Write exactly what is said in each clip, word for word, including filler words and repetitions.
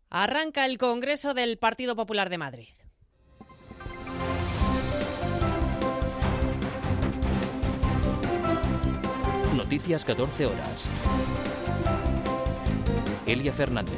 Arranca el Congreso del Partido Popular de Madrid. Noticias catorce horas. Elia Fernández.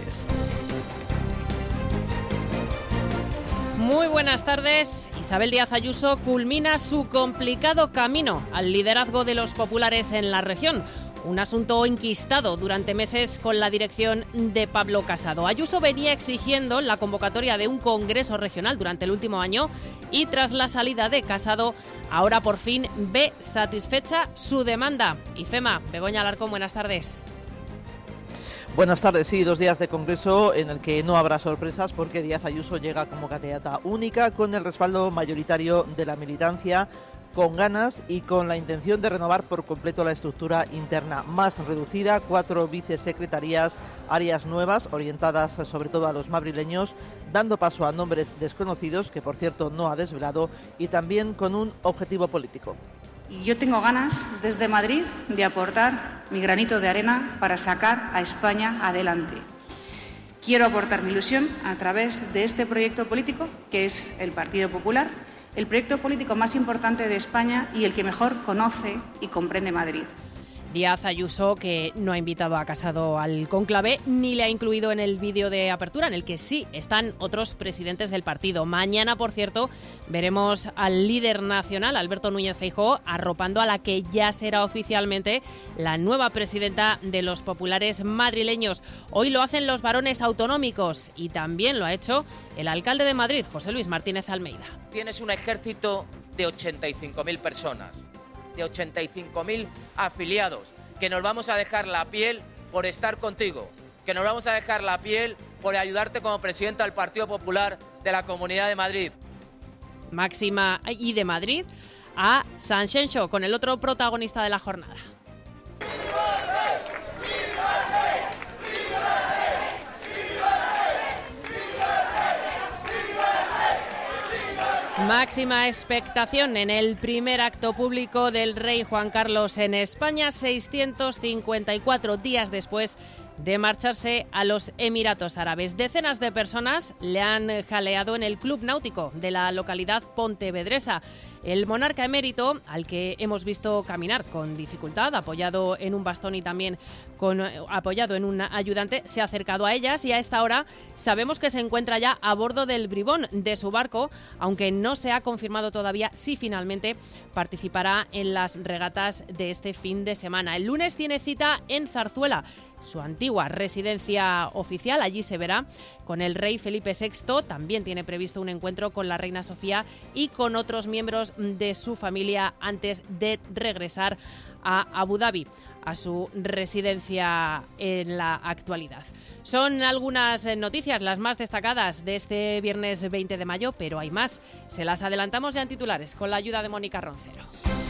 Muy buenas tardes. Isabel Díaz Ayuso culmina su complicado camino al liderazgo de los populares en la región. Un asunto enquistado durante meses con la dirección de Pablo Casado. Ayuso venía exigiendo la convocatoria de un congreso regional durante el último año y tras la salida de Casado, ahora por fin ve satisfecha su demanda. IFEMA, Begoña Alarcón, buenas tardes. Buenas tardes, sí, dos días de congreso en el que no habrá sorpresas porque Díaz Ayuso llega como candidata única con el respaldo mayoritario de la militancia, con ganas y con la intención de renovar por completo la estructura interna más reducida, cuatro vicesecretarías, áreas nuevas orientadas sobre todo a los madrileños, dando paso a nombres desconocidos que por cierto no ha desvelado y también con un objetivo político. Y yo tengo ganas desde Madrid de aportar mi granito de arena para sacar a España adelante. Quiero aportar mi ilusión a través de este proyecto político que es el Partido Popular, el proyecto político más importante de España y el que mejor conoce y comprende Madrid. Díaz Ayuso, que no ha invitado a Casado al cónclave ni le ha incluido en el vídeo de apertura, en el que sí están otros presidentes del partido. Mañana, por cierto, veremos al líder nacional, Alberto Núñez Feijóo, arropando a la que ya será oficialmente la nueva presidenta de los populares madrileños. Hoy lo hacen los varones autonómicos y también lo ha hecho el alcalde de Madrid, José Luis Martínez Almeida. Tienes un ejército de ochenta y cinco mil personas. De ochenta y cinco mil afiliados, que nos vamos a dejar la piel por estar contigo, que nos vamos a dejar la piel por ayudarte como presidenta del Partido Popular de la Comunidad de Madrid. Máxima y de Madrid a Sanxenxo con el otro protagonista de la jornada. Máxima expectación en el primer acto público del rey Juan Carlos en España, seiscientos cincuenta y cuatro días después de marcharse a los Emiratos Árabes. Decenas de personas le han jaleado en el Club Náutico de la localidad pontevedresa. El monarca emérito, al que hemos visto caminar con dificultad, apoyado en un bastón y también con, apoyado en un ayudante, se ha acercado a ellas y a esta hora sabemos que se encuentra ya a bordo del Bribón de su barco, aunque no se ha confirmado todavía si finalmente participará en las regatas de este fin de semana. El lunes tiene cita en Zarzuela, su antigua residencia oficial. Allí se verá con el rey Felipe sexto. También tiene previsto un encuentro con la reina Sofía y con otros miembros de su familia antes de regresar a Abu Dhabi, a su residencia en la actualidad. Son algunas noticias, las más destacadas de este viernes veinte de mayo, pero hay más. Se las adelantamos ya en titulares con la ayuda de Mónica Roncero.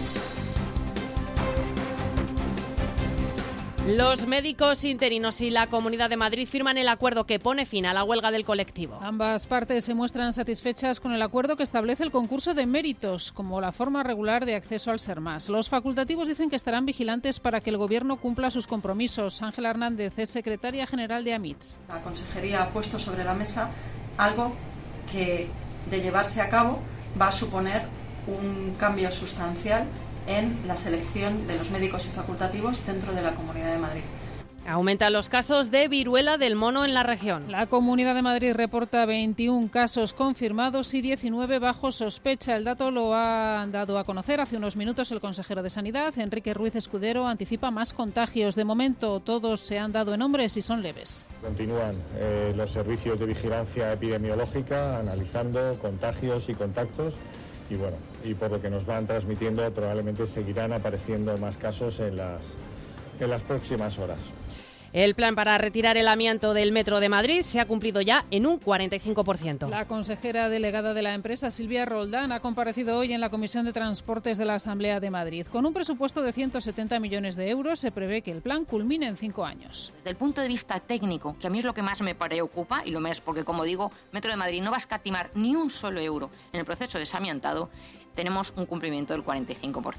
Los médicos interinos y la Comunidad de Madrid firman el acuerdo que pone fin a la huelga del colectivo. Ambas partes se muestran satisfechas con el acuerdo que establece el concurso de méritos como la forma regular de acceso al SERMAS. Los facultativos dicen que estarán vigilantes para que el Gobierno cumpla sus compromisos. Ángela Hernández es secretaria general de AMITS. La Consejería ha puesto sobre la mesa algo que, de llevarse a cabo, va a suponer un cambio sustancial en la selección de los médicos y facultativos dentro de la Comunidad de Madrid. Aumentan los casos de viruela del mono en la región. La Comunidad de Madrid reporta veintiún casos confirmados y diecinueve bajo sospecha. El dato lo ha dado a conocer hace unos minutos el consejero de Sanidad, Enrique Ruiz Escudero, anticipa más contagios. De momento todos se han dado en hombres y son leves. Continúan eh, los servicios de vigilancia epidemiológica analizando contagios y contactos. Y bueno, y por lo que nos van transmitiendo, probablemente seguirán apareciendo más casos en las, en las próximas horas. El plan para retirar el amianto del Metro de Madrid se ha cumplido ya en un cuarenta y cinco por ciento. La consejera delegada de la empresa, Silvia Roldán, ha comparecido hoy en la Comisión de Transportes de la Asamblea de Madrid. Con un presupuesto de ciento setenta millones de euros, se prevé que el plan culmine en cinco años. Desde el punto de vista técnico, que a mí es lo que más me preocupa, y lo más porque, como digo, Metro de Madrid no va a escatimar ni un solo euro en el proceso de desamiantado, tenemos un cumplimiento del cuarenta y cinco por ciento.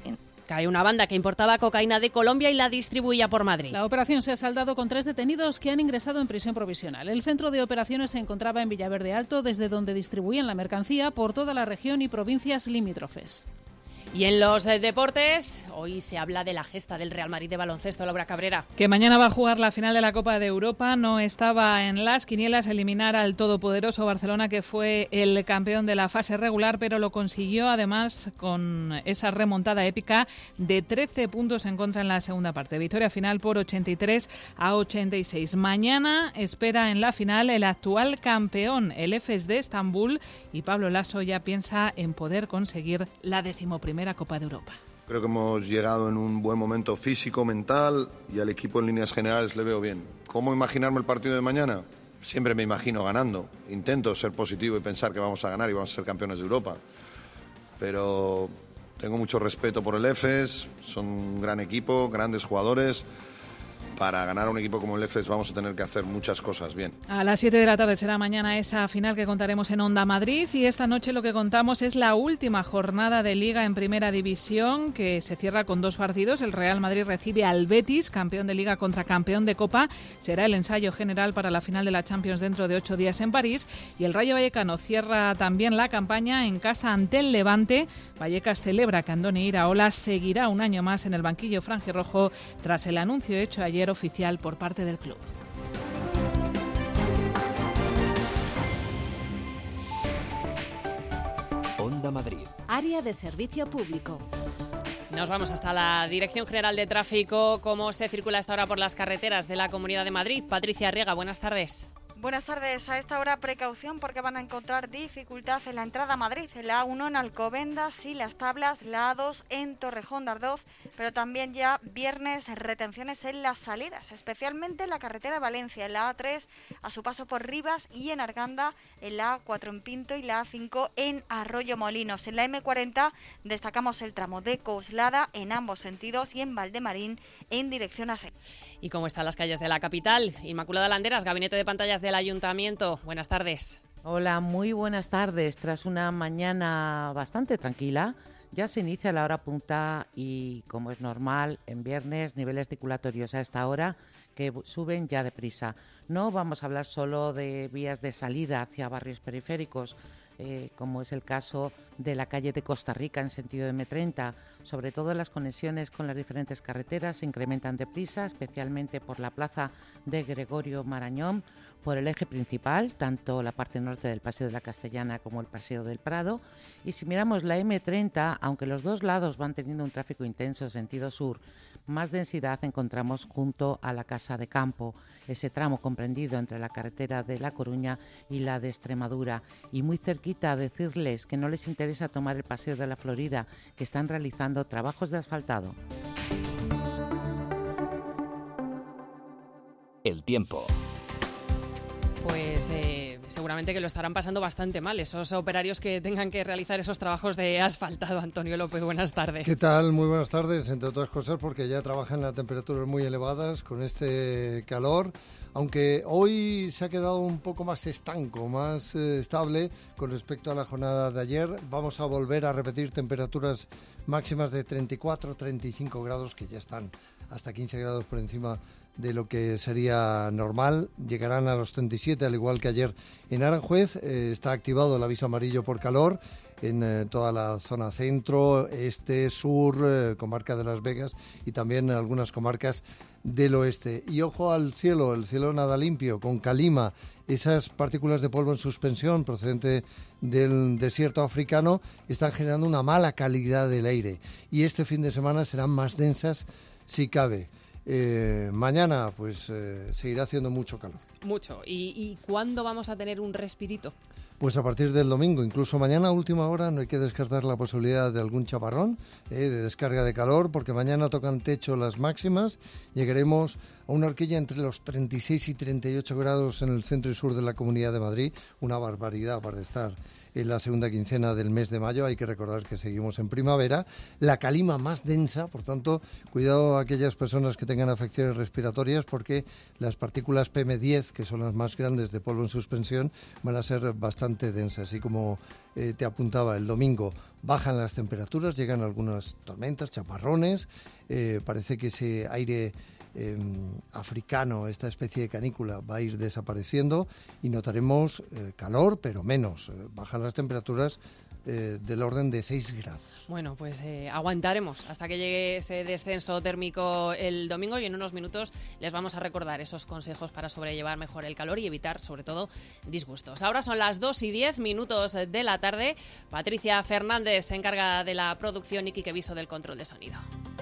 Cae una banda que importaba cocaína de Colombia y la distribuía por Madrid. La operación se ha saldado con tres detenidos que han ingresado en prisión provisional. El centro de operaciones se encontraba en Villaverde Alto, desde donde distribuían la mercancía por toda la región y provincias limítrofes. Y en los eh, deportes, hoy se habla de la gesta del Real Madrid de baloncesto, Laura Cabrera. Que mañana va a jugar la final de la Copa de Europa. No estaba en las quinielas eliminar al todopoderoso Barcelona, que fue el campeón de la fase regular, pero lo consiguió además con esa remontada épica de trece puntos en contra en la segunda parte. Victoria final por ochenta y tres a ochenta y seis. Mañana espera en la final el actual campeón, el F S de Estambul, y Pablo Lasso ya piensa en poder conseguir la decimoprimera Copa de Europa. Creo que hemos llegado en un buen momento físico, mental, y al equipo en líneas generales le veo bien. ¿Cómo imaginarme el partido de mañana? Siempre me imagino ganando. Intento ser positivo y pensar que vamos a ganar y vamos a ser campeones de Europa. Pero tengo mucho respeto por el E F E S, son un gran equipo, grandes jugadores. Para ganar a un equipo como el F E S vamos a tener que hacer muchas cosas bien. A las siete de la tarde será mañana esa final que contaremos en Onda Madrid, y esta noche lo que contamos es la última jornada de Liga en Primera División, que se cierra con dos partidos. El Real Madrid recibe al Betis, campeón de Liga contra campeón de Copa. Será el ensayo general para la final de la Champions dentro de ocho días en París. Y el Rayo Vallecano cierra también la campaña en casa ante el Levante. Vallecas celebra que Andoni Iraola seguirá un año más en el banquillo franjirrojo tras el anuncio hecho ayer oficial por parte del club. Onda Madrid. Área de servicio público. Nos vamos hasta la Dirección General de Tráfico. ¿Cómo se circula a esta hora por las carreteras de la Comunidad de Madrid? Patricia Arriaga, buenas tardes. Buenas tardes. A esta hora precaución porque van a encontrar dificultad en la entrada a Madrid, en la A uno en Alcobendas y Las Tablas, la A dos en Torrejón de Ardoz, pero también ya viernes retenciones en las salidas, especialmente en la carretera de Valencia, en la A tres a su paso por Rivas y en Arganda, en la A cuatro en Pinto y la A cinco en Arroyo Molinos. En la eme cuarenta destacamos el tramo de Coslada en ambos sentidos y en Valdemarín en dirección a Sevilla. ¿Y cómo están las calles de la capital? Inmaculada Landeras, Gabinete de Pantallas del Ayuntamiento. Buenas tardes. Hola, muy buenas tardes. Tras una mañana bastante tranquila, ya se inicia la hora punta y, como es normal, en viernes, niveles circulatorios a esta hora que suben ya deprisa. No vamos a hablar solo de vías de salida hacia barrios periféricos, eh, como es el caso de la calle de Costa Rica en sentido de eme treinta. Sobre todo las conexiones con las diferentes carreteras se incrementan deprisa, especialmente por la plaza de Gregorio Marañón, por el eje principal, tanto la parte norte del Paseo de la Castellana como el Paseo del Prado. Y si miramos la eme treinta, aunque los dos lados van teniendo un tráfico intenso sentido sur, más densidad encontramos junto a la Casa de Campo, ese tramo comprendido entre la carretera de La Coruña y la de Extremadura. Y muy cerquita, decirles que no les interesa tomar el Paseo de la Florida, que están realizando trabajos de asfaltado. El tiempo. Pues eh, seguramente que lo estarán pasando bastante mal esos operarios que tengan que realizar esos trabajos de asfaltado. Antonio López, buenas tardes. ¿Qué tal? Muy buenas tardes, entre otras cosas porque ya trabajan a temperaturas muy elevadas con este calor, aunque hoy se ha quedado un poco más estanco, más eh, estable con respecto a la jornada de ayer. Vamos a volver a repetir temperaturas máximas de treinta y cuatro, treinta y cinco grados, que ya están hasta quince grados por encima de lo que sería normal. Llegarán a los treinta y siete, al igual que ayer en Aranjuez. Eh, está activado el aviso amarillo por calor en eh, toda la zona centro, este, sur, eh, comarca de Las Vegas y también en algunas comarcas del oeste. Y ojo al cielo, el cielo nada limpio, con calima. Esas partículas de polvo en suspensión procedente del desierto africano están generando una mala calidad del aire. Y este fin de semana serán más densas si cabe. Eh, mañana pues eh, seguirá haciendo mucho calor. Mucho. ¿Y, ¿Y cuándo vamos a tener un respirito? Pues a partir del domingo, incluso mañana a última hora no hay que descartar la posibilidad de algún chaparrón, eh, de descarga de calor, porque mañana tocan techo las máximas. Llegaremos a una horquilla entre los treinta y seis y treinta y ocho grados en el centro y sur de la Comunidad de Madrid, una barbaridad para estar en la segunda quincena del mes de mayo. Hay que recordar que seguimos en primavera. La calima más densa, por tanto, cuidado a aquellas personas que tengan afecciones respiratorias, porque las partículas P M diez, que son las más grandes de polvo en suspensión, van a ser bastante densas. Así como eh, te apuntaba, el domingo bajan las temperaturas, llegan algunas tormentas, chaparrones, eh, parece que ese aire eh, africano, esta especie de canícula, va a ir desapareciendo y notaremos eh, calor, pero menos. Eh, bajan las temperaturas eh, del orden de seis grados. Bueno, pues eh, aguantaremos hasta que llegue ese descenso térmico el domingo, y en unos minutos les vamos a recordar esos consejos para sobrellevar mejor el calor y evitar, sobre todo, disgustos. Ahora son las dos y diez minutos de la tarde. Patricia Fernández se encarga de la producción y Quique Viso del control de sonido.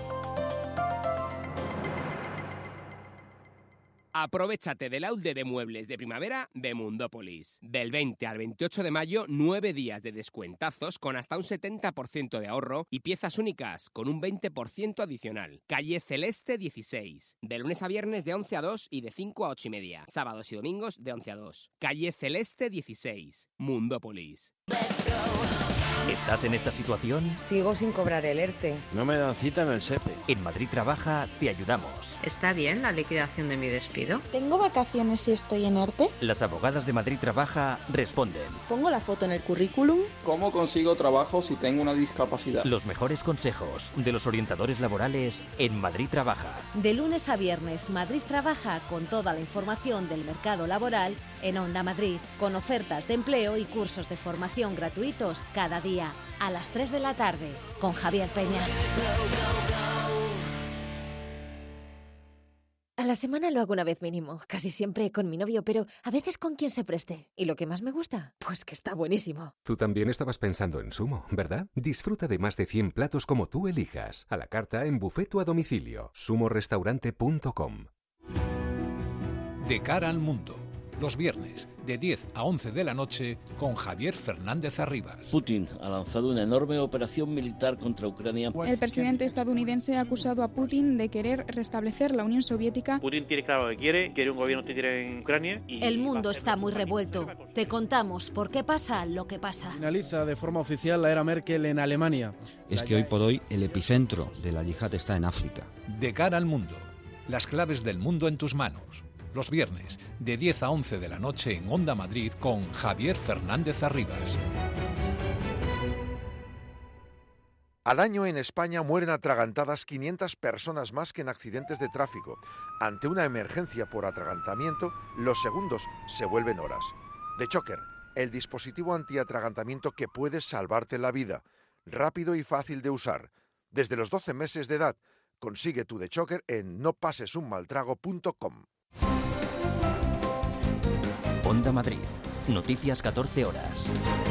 Aprovechate del outlet de muebles de primavera de Mundópolis. Del veinte al veintiocho de mayo, nueve días de descuentazos con hasta un setenta por ciento de ahorro y piezas únicas con un veinte por ciento adicional. Calle Celeste dieciséis. De lunes a viernes de once a dos y de cinco a ocho y media. Sábados y domingos de once a dos. Calle Celeste dieciséis. Mundópolis. ¿Estás en esta situación? Sigo sin cobrar el ERTE. No me dan cita en el SEPE. En Madrid Trabaja te ayudamos. ¿Está bien la liquidación de mi despido? ¿Tengo vacaciones si estoy en ERTE? Las abogadas de Madrid Trabaja responden. ¿Pongo la foto en el currículum? ¿Cómo consigo trabajo si tengo una discapacidad? Los mejores consejos de los orientadores laborales en Madrid Trabaja. De lunes a viernes, Madrid Trabaja, con toda la información del mercado laboral en Onda Madrid, con ofertas de empleo y cursos de formación gratuitos cada día, a las tres de la tarde, con Javier Peña. A la semana lo hago una vez mínimo, casi siempre con mi novio, pero a veces con quien se preste. ¿Y lo que más me gusta? Pues que está buenísimo. Tú también estabas pensando en Sumo, ¿verdad? Disfruta de más de cien platos como tú elijas, a la carta, en buffet o a domicilio. sumo restaurante punto com. De cara al mundo, los viernes, de diez a once de la noche, con Javier Fernández Arribas. Putin ha lanzado una enorme operación militar contra Ucrania. El presidente estadounidense ha acusado a Putin de querer restablecer la Unión Soviética. Putin tiene claro lo que quiere, quiere un gobierno que tiene en Ucrania. Y el mundo está muy revuelto. Te contamos por qué pasa lo que pasa. Finaliza de forma oficial la era Merkel en Alemania. Es que hoy por hoy el epicentro de la yihad está en África. De cara al mundo, las claves del mundo en tus manos. Los viernes, de diez a once de la noche en Onda Madrid, con Javier Fernández Arribas. Al año en España mueren atragantadas quinientas personas más que en accidentes de tráfico. Ante una emergencia por atragantamiento, los segundos se vuelven horas. The Choker, el dispositivo antiatragantamiento que puede salvarte la vida. Rápido y fácil de usar. Desde los doce meses de edad, consigue tu The Choker en no pases un mal trago punto com. Onda Madrid. Noticias catorce horas.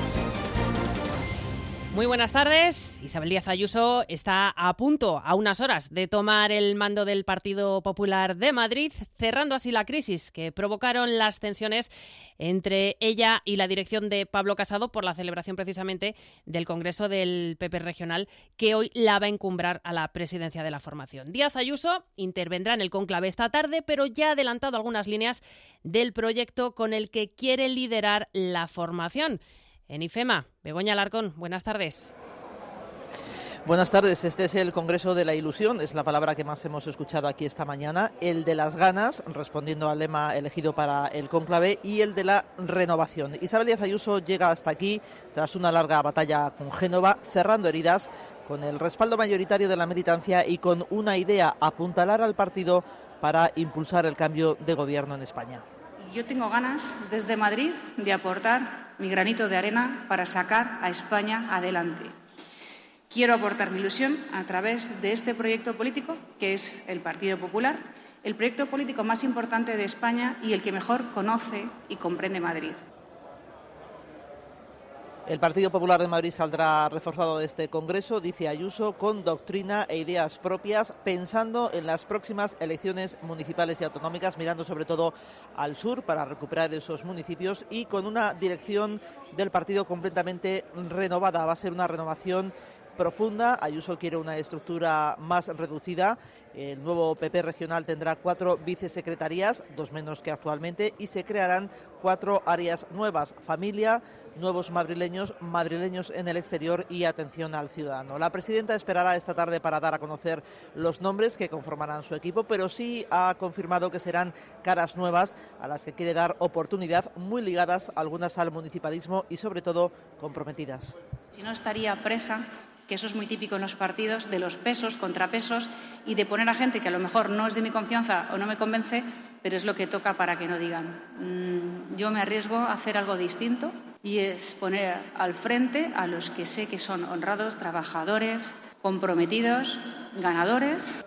Muy buenas tardes. Isabel Díaz Ayuso está a punto, a unas horas, de tomar el mando del Partido Popular de Madrid, cerrando así la crisis que provocaron las tensiones entre ella y la dirección de Pablo Casado por la celebración precisamente del Congreso del P P regional, que hoy la va a encumbrar a la presidencia de la formación. Díaz Ayuso intervendrá en el cónclave esta tarde, pero ya ha adelantado algunas líneas del proyecto con el que quiere liderar la formación. En IFEMA, Begoña Alarcón, buenas tardes. Buenas tardes, este es el Congreso de la Ilusión, es la palabra que más hemos escuchado aquí esta mañana, el de las ganas, respondiendo al lema elegido para el cónclave, y el de la renovación. Isabel Díaz Ayuso llega hasta aquí tras una larga batalla con Génova, cerrando heridas, con el respaldo mayoritario de la militancia y con una idea: apuntalar al partido para impulsar el cambio de gobierno en España. Yo tengo ganas, desde Madrid, de aportar mi granito de arena para sacar a España adelante. Quiero aportar mi ilusión a través de este proyecto político, que es el Partido Popular, el proyecto político más importante de España y el que mejor conoce y comprende Madrid. El Partido Popular de Madrid saldrá reforzado de este Congreso, dice Ayuso, con doctrina e ideas propias, pensando en las próximas elecciones municipales y autonómicas, mirando sobre todo al sur para recuperar esos municipios, y con una dirección del partido completamente renovada. Va a ser una renovación profunda. Ayuso quiere una estructura más reducida. El nuevo P P regional tendrá cuatro vicesecretarías, dos menos que actualmente, y se crearán cuatro áreas nuevas: familia, nuevos madrileños, madrileños en el exterior y atención al ciudadano. La presidenta esperará esta tarde para dar a conocer los nombres que conformarán su equipo, pero sí ha confirmado que serán caras nuevas a las que quiere dar oportunidad, muy ligadas algunas al municipalismo y sobre todo comprometidas. Si no, estaría presa, que eso es muy típico en los partidos, de los pesos, contrapesos y de poner a gente que a lo mejor no es de mi confianza o no me convence, pero es lo que toca para que no digan. Mm, yo me arriesgo a hacer algo distinto y es poner al frente a los que sé que son honrados, trabajadores, comprometidos, ganadores.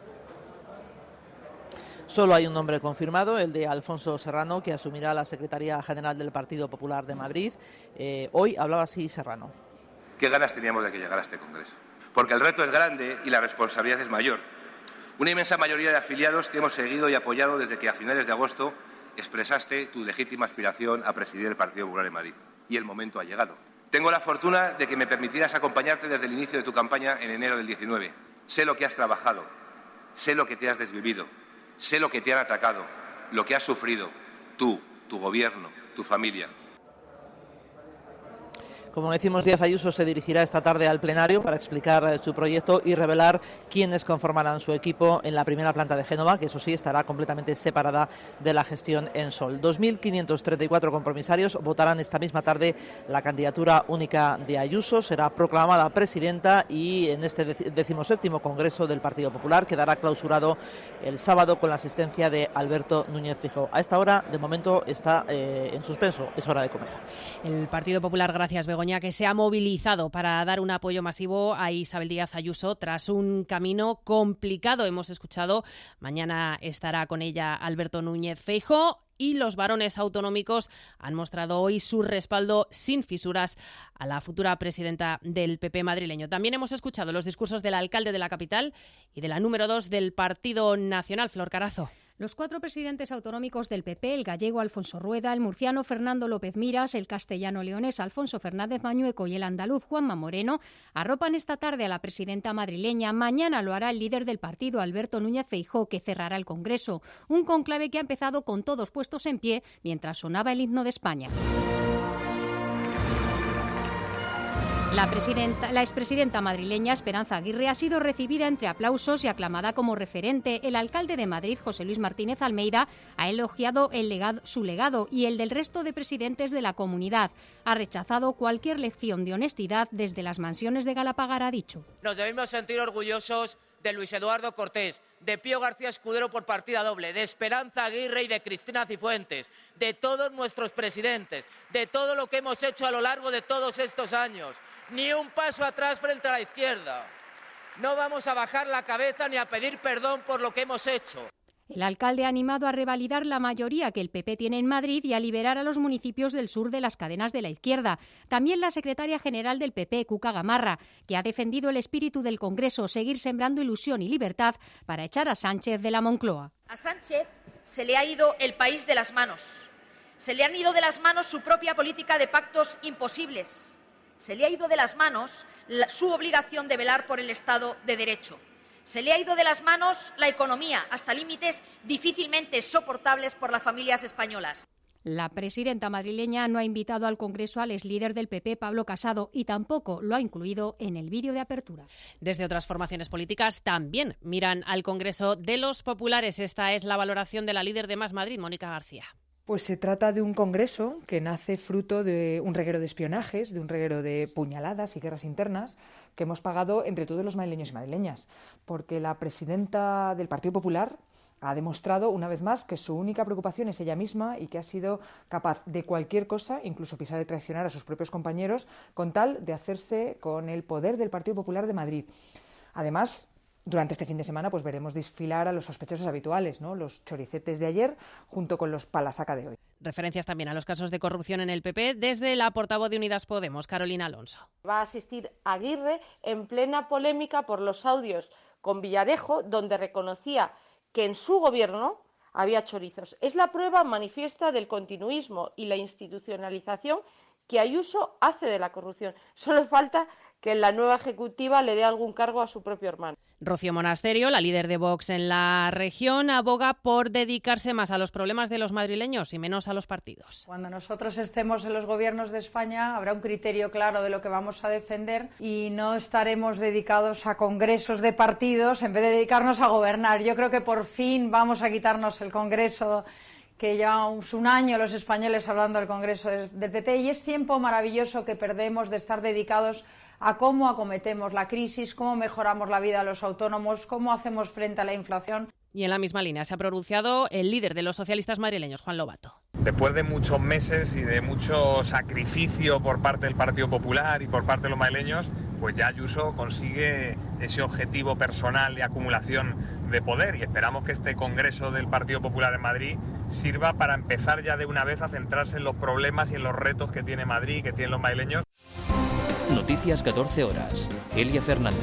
Solo hay un nombre confirmado, el de Alfonso Serrano, que asumirá la Secretaría General del Partido Popular de Madrid. Eh, hoy hablaba así Serrano. ¿Qué ganas teníamos de que llegara a este Congreso? Porque el reto es grande y la responsabilidad es mayor. Una inmensa mayoría de afiliados te hemos seguido y apoyado desde que a finales de agosto expresaste tu legítima aspiración a presidir el Partido Popular de Madrid. Y el momento ha llegado. Tengo la fortuna de que me permitieras acompañarte desde el inicio de tu campaña en enero del diecinueve. Sé lo que has trabajado, sé lo que te has desvivido, sé lo que te han atacado, lo que has sufrido, tú, tu gobierno, tu familia. Como decimos, Díaz Ayuso se dirigirá esta tarde al plenario para explicar su proyecto y revelar quiénes conformarán su equipo en la primera planta de Génova, que eso sí estará completamente separada de la gestión en Sol. dos mil quinientos treinta y cuatro compromisarios votarán esta misma tarde la candidatura única de Ayuso. Será proclamada presidenta y en este decimoséptimo Congreso del Partido Popular quedará clausurado el sábado con la asistencia de Alberto Núñez Feijóo. A esta hora, de momento, está eh, en suspenso. Es hora de comer. El Partido Popular, gracias Begoña, que se ha movilizado para dar un apoyo masivo a Isabel Díaz Ayuso tras un camino complicado. Hemos escuchado, mañana estará con ella Alberto Núñez Feijóo y los varones autonómicos han mostrado hoy su respaldo sin fisuras a la futura presidenta del P P madrileño. También hemos escuchado los discursos del alcalde de la capital y de la número dos del Partido Nacional, Flor Carazo. Los cuatro presidentes autonómicos del P P, el gallego Alfonso Rueda, el murciano Fernando López Miras, el castellano leonés Alfonso Fernández Mañueco y el andaluz Juanma Moreno, arropan esta tarde a la presidenta madrileña. Mañana lo hará el líder del partido, Alberto Núñez Feijóo, que cerrará el Congreso. Un conclave que ha empezado con todos puestos en pie mientras sonaba el himno de España. La, presidenta, la expresidenta madrileña Esperanza Aguirre ha sido recibida entre aplausos y aclamada como referente. El alcalde de Madrid, José Luis Martínez Almeida, ha elogiado el legado, su legado y el del resto de presidentes de la comunidad. Ha rechazado cualquier lección de honestidad desde las mansiones de Galapagar, ha dicho. Nos debemos sentir orgullosos de Luis Eduardo Cortés, de Pío García Escudero por partida doble, de Esperanza Aguirre y de Cristina Cifuentes, de todos nuestros presidentes, de todo lo que hemos hecho a lo largo de todos estos años. Ni un paso atrás frente a la izquierda. No vamos a bajar la cabeza ni a pedir perdón por lo que hemos hecho. El alcalde ha animado a revalidar la mayoría que el P P tiene en Madrid y a liberar a los municipios del sur de las cadenas de la izquierda. También la secretaria general del P P, Cuca Gamarra, que ha defendido el espíritu del Congreso, seguir sembrando ilusión y libertad para echar a Sánchez de la Moncloa. A Sánchez se le ha ido el país de las manos. Se le han ido de las manos su propia política de pactos imposibles. Se le ha ido de las manos la, su obligación de velar por el Estado de Derecho. Se le ha ido de las manos la economía, hasta límites difícilmente soportables por las familias españolas. La presidenta madrileña no ha invitado al Congreso al exlíder del P P, Pablo Casado, y tampoco lo ha incluido en el vídeo de apertura. Desde otras formaciones políticas también miran al Congreso de los Populares. Esta es la valoración de la líder de Más Madrid, Mónica García. Pues se trata de un congreso que nace fruto de un reguero de espionajes, de un reguero de puñaladas y guerras internas que hemos pagado entre todos los madrileños y madrileñas, porque la presidenta del Partido Popular ha demostrado una vez más que su única preocupación es ella misma y que ha sido capaz de cualquier cosa, incluso pisar y traicionar a sus propios compañeros, con tal de hacerse con el poder del Partido Popular de Madrid. Además, durante este fin de semana pues veremos desfilar a los sospechosos habituales, ¿no? Los choricetes de ayer junto con los palasaca de hoy. Referencias también a los casos de corrupción en el P P desde la portavoz de Unidas Podemos, Carolina Alonso. Va a asistir Aguirre en plena polémica por los audios con Villarejo, donde reconocía que en su gobierno había chorizos. Es la prueba manifiesta del continuismo y la institucionalización que Ayuso hace de la corrupción. Solo falta que la nueva ejecutiva le dé algún cargo a su propio hermano. Rocío Monasterio, la líder de Vox en la región, aboga por dedicarse más a los problemas de los madrileños y menos a los partidos. Cuando nosotros estemos en los gobiernos de España habrá un criterio claro de lo que vamos a defender y no estaremos dedicados a congresos de partidos en vez de dedicarnos a gobernar. Yo creo que por fin vamos a quitarnos el congreso, que llevamos un año los españoles hablando del Congreso del P P, y es tiempo maravilloso que perdemos de estar dedicados a cómo acometemos la crisis, cómo mejoramos la vida de los autónomos, cómo hacemos frente a la inflación. Y en la misma línea se ha pronunciado el líder de los socialistas madrileños, Juan Lobato. Después de muchos meses y de mucho sacrificio por parte del Partido Popular y por parte de los madrileños, pues ya Ayuso consigue ese objetivo personal de acumulación de poder, y esperamos que este Congreso del Partido Popular en Madrid sirva para empezar ya de una vez a centrarse en los problemas y en los retos que tiene Madrid y que tienen los madrileños. Noticias catorce horas. Elia Fernández.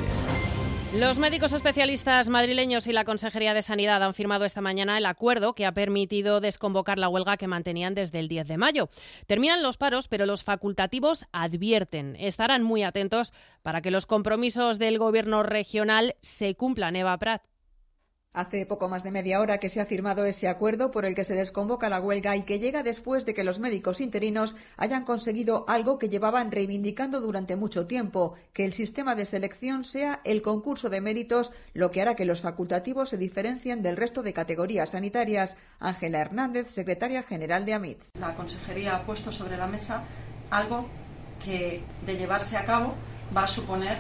Los médicos especialistas madrileños y la Consejería de Sanidad han firmado esta mañana el acuerdo que ha permitido desconvocar la huelga que mantenían desde el diez de mayo. Terminan los paros, pero los facultativos advierten, estarán muy atentos para que los compromisos del Gobierno regional se cumplan. Eva Prat. Hace poco más de media hora que se ha firmado ese acuerdo por el que se desconvoca la huelga y que llega después de que los médicos interinos hayan conseguido algo que llevaban reivindicando durante mucho tiempo, que el sistema de selección sea el concurso de méritos, lo que hará que los facultativos se diferencien del resto de categorías sanitarias. Ángela Hernández, secretaria general de AMITS. La Consejería ha puesto sobre la mesa algo que, de llevarse a cabo, va a suponer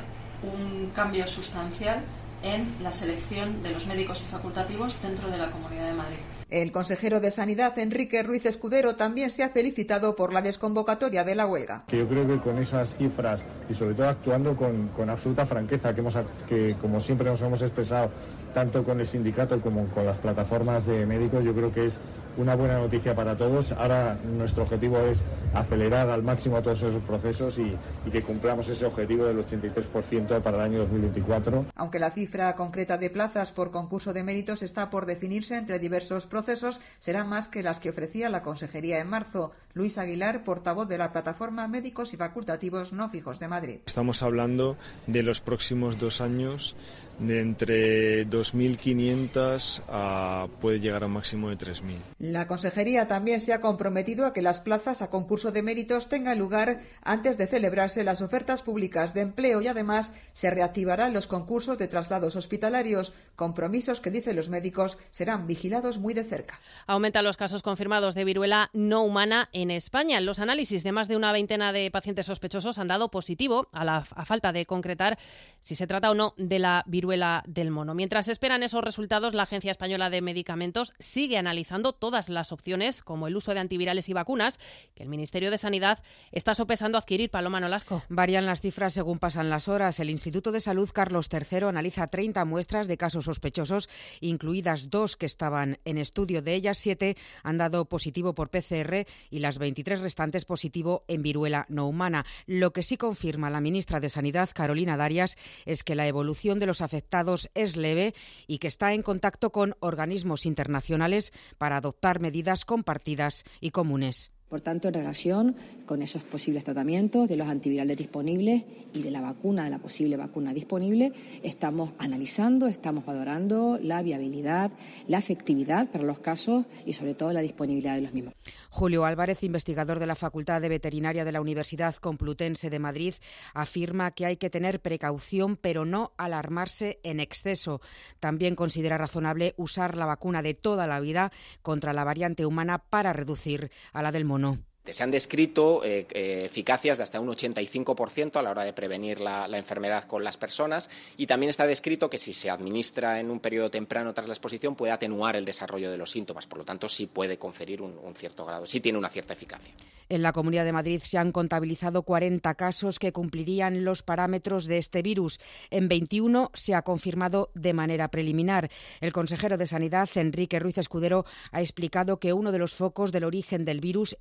un cambio sustancial en la selección de los médicos y facultativos dentro de la Comunidad de Madrid. El consejero de Sanidad, Enrique Ruiz Escudero, también se ha felicitado por la desconvocatoria de la huelga. Yo creo que con esas cifras y sobre todo actuando con, con absoluta franqueza, que, hemos, que como siempre nos hemos expresado, tanto con el sindicato como con las plataformas de médicos, yo creo que es una buena noticia para todos. Ahora nuestro objetivo es acelerar al máximo todos esos procesos y, y que cumplamos ese objetivo del ochenta y tres por ciento para el año dos mil veinticuatro. Aunque la cifra concreta de plazas por concurso de méritos está por definirse entre diversos procesos, serán más que las que ofrecía la Consejería en marzo. Luis Aguilar, portavoz de la plataforma Médicos y Facultativos No Fijos de Madrid. Estamos hablando de los próximos dos años de entre dos mil quinientos a puede llegar a un máximo de tres mil. La Consejería también se ha comprometido a que las plazas a concurso de méritos tengan lugar antes de celebrarse las ofertas públicas de empleo y además se reactivarán los concursos de traslados hospitalarios, compromisos que, dicen los médicos, serán vigilados muy de cerca. Aumentan los casos confirmados de viruela no humana en España. Los análisis de más de una veintena de pacientes sospechosos han dado positivo a, la, a falta de concretar si se trata o no de la viruela del mono. Mientras esperan esos resultados, la Agencia Española de Medicamentos sigue analizando todas las opciones, como el uso de antivirales y vacunas, que el Ministerio de Sanidad está sopesando adquirir. Paloma Nolasco. Varían las cifras según pasan las horas. El Instituto de Salud Carlos tercero analiza treinta muestras de casos sospechosos, incluidas dos que estaban en estudio. De ellas, siete han dado positivo por P C R y las veintitrés restantes positivo en viruela no humana. Lo que sí confirma la ministra de Sanidad, Carolina Darias, es que la evolución de los afectados es leve y que está en contacto con organismos internacionales para adoptar medidas compartidas y comunes. Por tanto, en relación con esos posibles tratamientos, de los antivirales disponibles y de la vacuna, de la posible vacuna disponible, estamos analizando, estamos valorando la viabilidad, la efectividad para los casos y, sobre todo, la disponibilidad de los mismos. Julio Álvarez, investigador de la Facultad de Veterinaria de la Universidad Complutense de Madrid, afirma que hay que tener precaución, pero no alarmarse en exceso. También considera razonable usar la vacuna de toda la vida contra la variante humana para reducir a la del mono. Se han descrito eh, eh, eficacias de hasta un ochenta y cinco por ciento a la hora de prevenir la, la enfermedad con las personas, y también está descrito que si se administra en un periodo temprano tras la exposición puede atenuar el desarrollo de los síntomas. Por lo tanto, sí puede conferir un, un cierto grado, sí tiene una cierta eficacia. En la Comunidad de Madrid se han contabilizado cuarenta casos que cumplirían los parámetros de este virus. En veintiuno se ha confirmado de manera preliminar. El consejero de Sanidad, Enrique Ruiz Escudero, ha explicado que uno de los focos del origen del virus está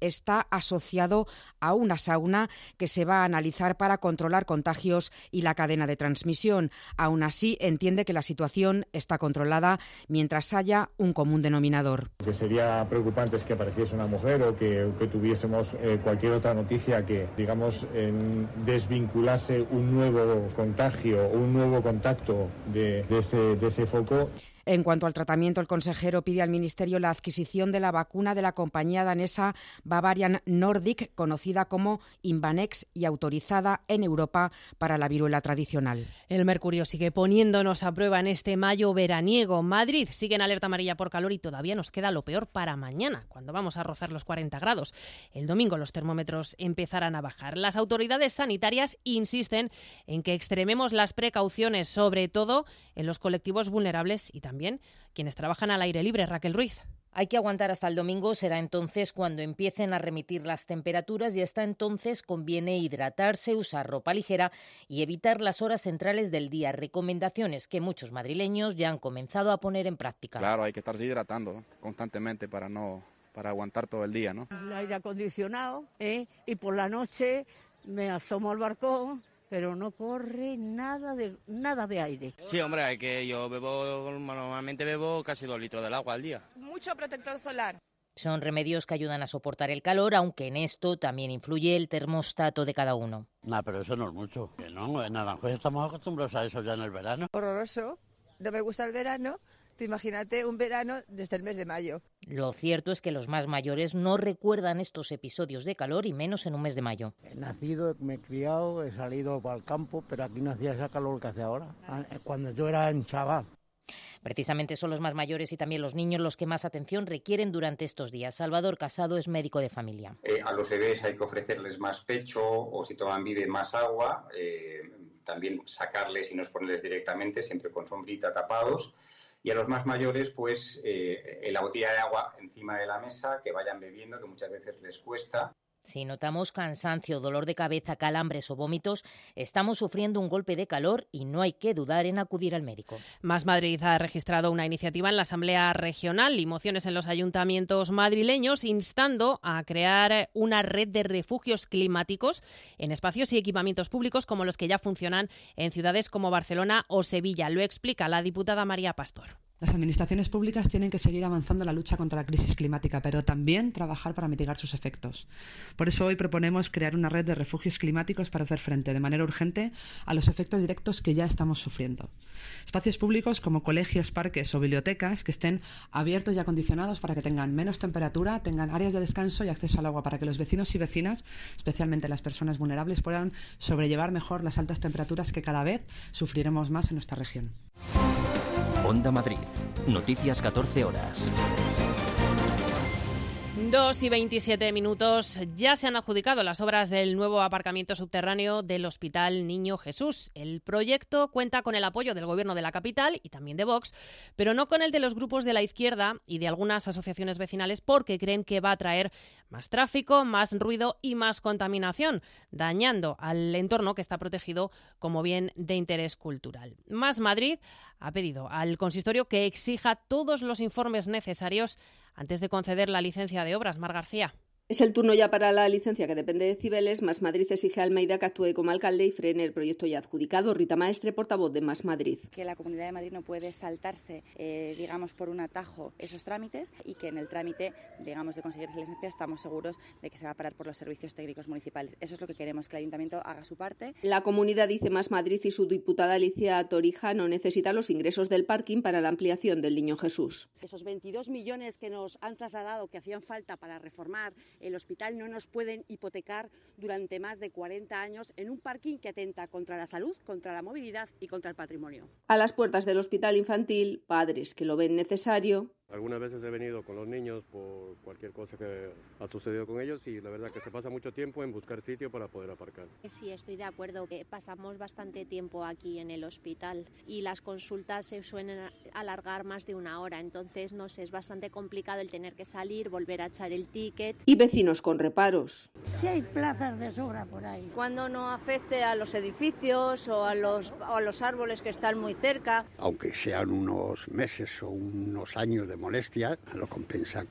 asociado a una sauna que se va a analizar para controlar contagios y la cadena de transmisión. Aún así, entiende que la situación está controlada mientras haya un común denominador. Lo que sería preocupante es que apareciese una mujer o que, que tuviésemos eh, cualquier otra noticia que, digamos, eh, desvinculase un nuevo contagio o un nuevo contacto de, de, ese, de ese foco. En cuanto al tratamiento, el consejero pide al Ministerio la adquisición de la vacuna de la compañía danesa Bavarian Nordic, conocida como Invanex y autorizada en Europa para la viruela tradicional. El mercurio sigue poniéndonos a prueba en este mayo veraniego. Madrid sigue en alerta amarilla por calor y todavía nos queda lo peor para mañana, cuando vamos a rozar los cuarenta grados. El domingo los termómetros empezarán a bajar. Las autoridades sanitarias insisten en que extrememos las precauciones, sobre todo en los colectivos vulnerables y también También quienes trabajan al aire libre. Raquel Ruiz. Hay que aguantar hasta el domingo, será entonces cuando empiecen a remitir las temperaturas y hasta entonces conviene hidratarse, usar ropa ligera y evitar las horas centrales del día. Recomendaciones que muchos madrileños ya han comenzado a poner en práctica. Claro, hay que estarse hidratando constantemente para no para aguantar todo el día, ¿no? El aire acondicionado, ¿eh? Y por la noche me asomo al balcón, pero no corre nada de nada de aire. Sí, hombre, hay que yo bebo, normalmente bebo casi dos litros del agua al día. Mucho protector solar. Son remedios que ayudan a soportar el calor, aunque en esto también influye el termostato de cada uno. No, pero eso no es mucho. No, en Aranjuez estamos acostumbrados a eso ya en el verano. Horroroso, no me gusta el verano. Tú imagínate un verano desde el mes de mayo. Lo cierto es que los más mayores no recuerdan estos episodios de calor y menos en un mes de mayo. He nacido, me he criado, he salido para el campo, pero aquí no hacía ese calor que hace ahora, cuando yo era un chaval. Precisamente son los más mayores y también los niños los que más atención requieren durante estos días. Salvador Casado es médico de familia. Eh, a los bebés hay que ofrecerles más pecho o si toman bibe más agua, eh, también sacarles y no exponerles directamente, siempre con sombrita tapados. Y a los más mayores, pues eh, la botella de agua encima de la mesa, que vayan bebiendo, que muchas veces les cuesta. Si notamos cansancio, dolor de cabeza, calambres o vómitos, estamos sufriendo un golpe de calor y no hay que dudar en acudir al médico. Más Madrid ha registrado una iniciativa en la Asamblea Regional y mociones en los ayuntamientos madrileños instando a crear una red de refugios climáticos en espacios y equipamientos públicos como los que ya funcionan en ciudades como Barcelona o Sevilla. Lo explica la diputada María Pastor. Las administraciones públicas tienen que seguir avanzando en la lucha contra la crisis climática, pero también trabajar para mitigar sus efectos. Por eso hoy proponemos crear una red de refugios climáticos para hacer frente de manera urgente a los efectos directos que ya estamos sufriendo. Espacios públicos como colegios, parques o bibliotecas que estén abiertos y acondicionados para que tengan menos temperatura, tengan áreas de descanso y acceso al agua para que los vecinos y vecinas, especialmente las personas vulnerables, puedan sobrellevar mejor las altas temperaturas que cada vez sufriremos más en nuestra región. Onda Madrid. Noticias catorce horas. dos y veintisiete minutos. Ya se han adjudicado las obras del nuevo aparcamiento subterráneo del Hospital Niño Jesús. El proyecto cuenta con el apoyo del Gobierno de la capital y también de Vox, pero no con el de los grupos de la izquierda y de algunas asociaciones vecinales porque creen que va a traer más tráfico, más ruido y más contaminación, dañando al entorno que está protegido como bien de interés cultural. Más Madrid ha pedido al consistorio que exija todos los informes necesarios antes de conceder la licencia de obras. Mar García. Es el turno ya para la licencia que depende de Cibeles. Más Madrid exige a Almeida que actúe como alcalde y frene el proyecto ya adjudicado. Rita Maestre, portavoz de Más Madrid. Que la Comunidad de Madrid no puede saltarse, eh, digamos, por un atajo esos trámites y que en el trámite, digamos, de conseguir esa licencia estamos seguros de que se va a parar por los servicios técnicos municipales. Eso es lo que queremos, que el Ayuntamiento haga su parte. La comunidad, dice Más Madrid, y su diputada Alicia Torija no necesita los ingresos del parking para la ampliación del Niño Jesús. Esos veintidós millones que nos han trasladado, que hacían falta para reformar el hospital, no nos pueden hipotecar durante más de cuarenta años en un parking que atenta contra la salud, contra la movilidad y contra el patrimonio. A las puertas del hospital infantil, padres que lo ven necesario. Algunas veces he venido con los niños por cualquier cosa que ha sucedido con ellos y la verdad que se pasa mucho tiempo en buscar sitio para poder aparcar. Sí, estoy de acuerdo. Pasamos bastante tiempo aquí en el hospital y las consultas se suelen alargar más de una hora, entonces no sé, es bastante complicado el tener que salir, volver a echar el ticket. Y vecinos con reparos. Si hay plazas de sobra por ahí. Cuando no afecte a los edificios o a los, o a los árboles que están muy cerca. Aunque sean unos meses o unos años de molestia, lo compensa con,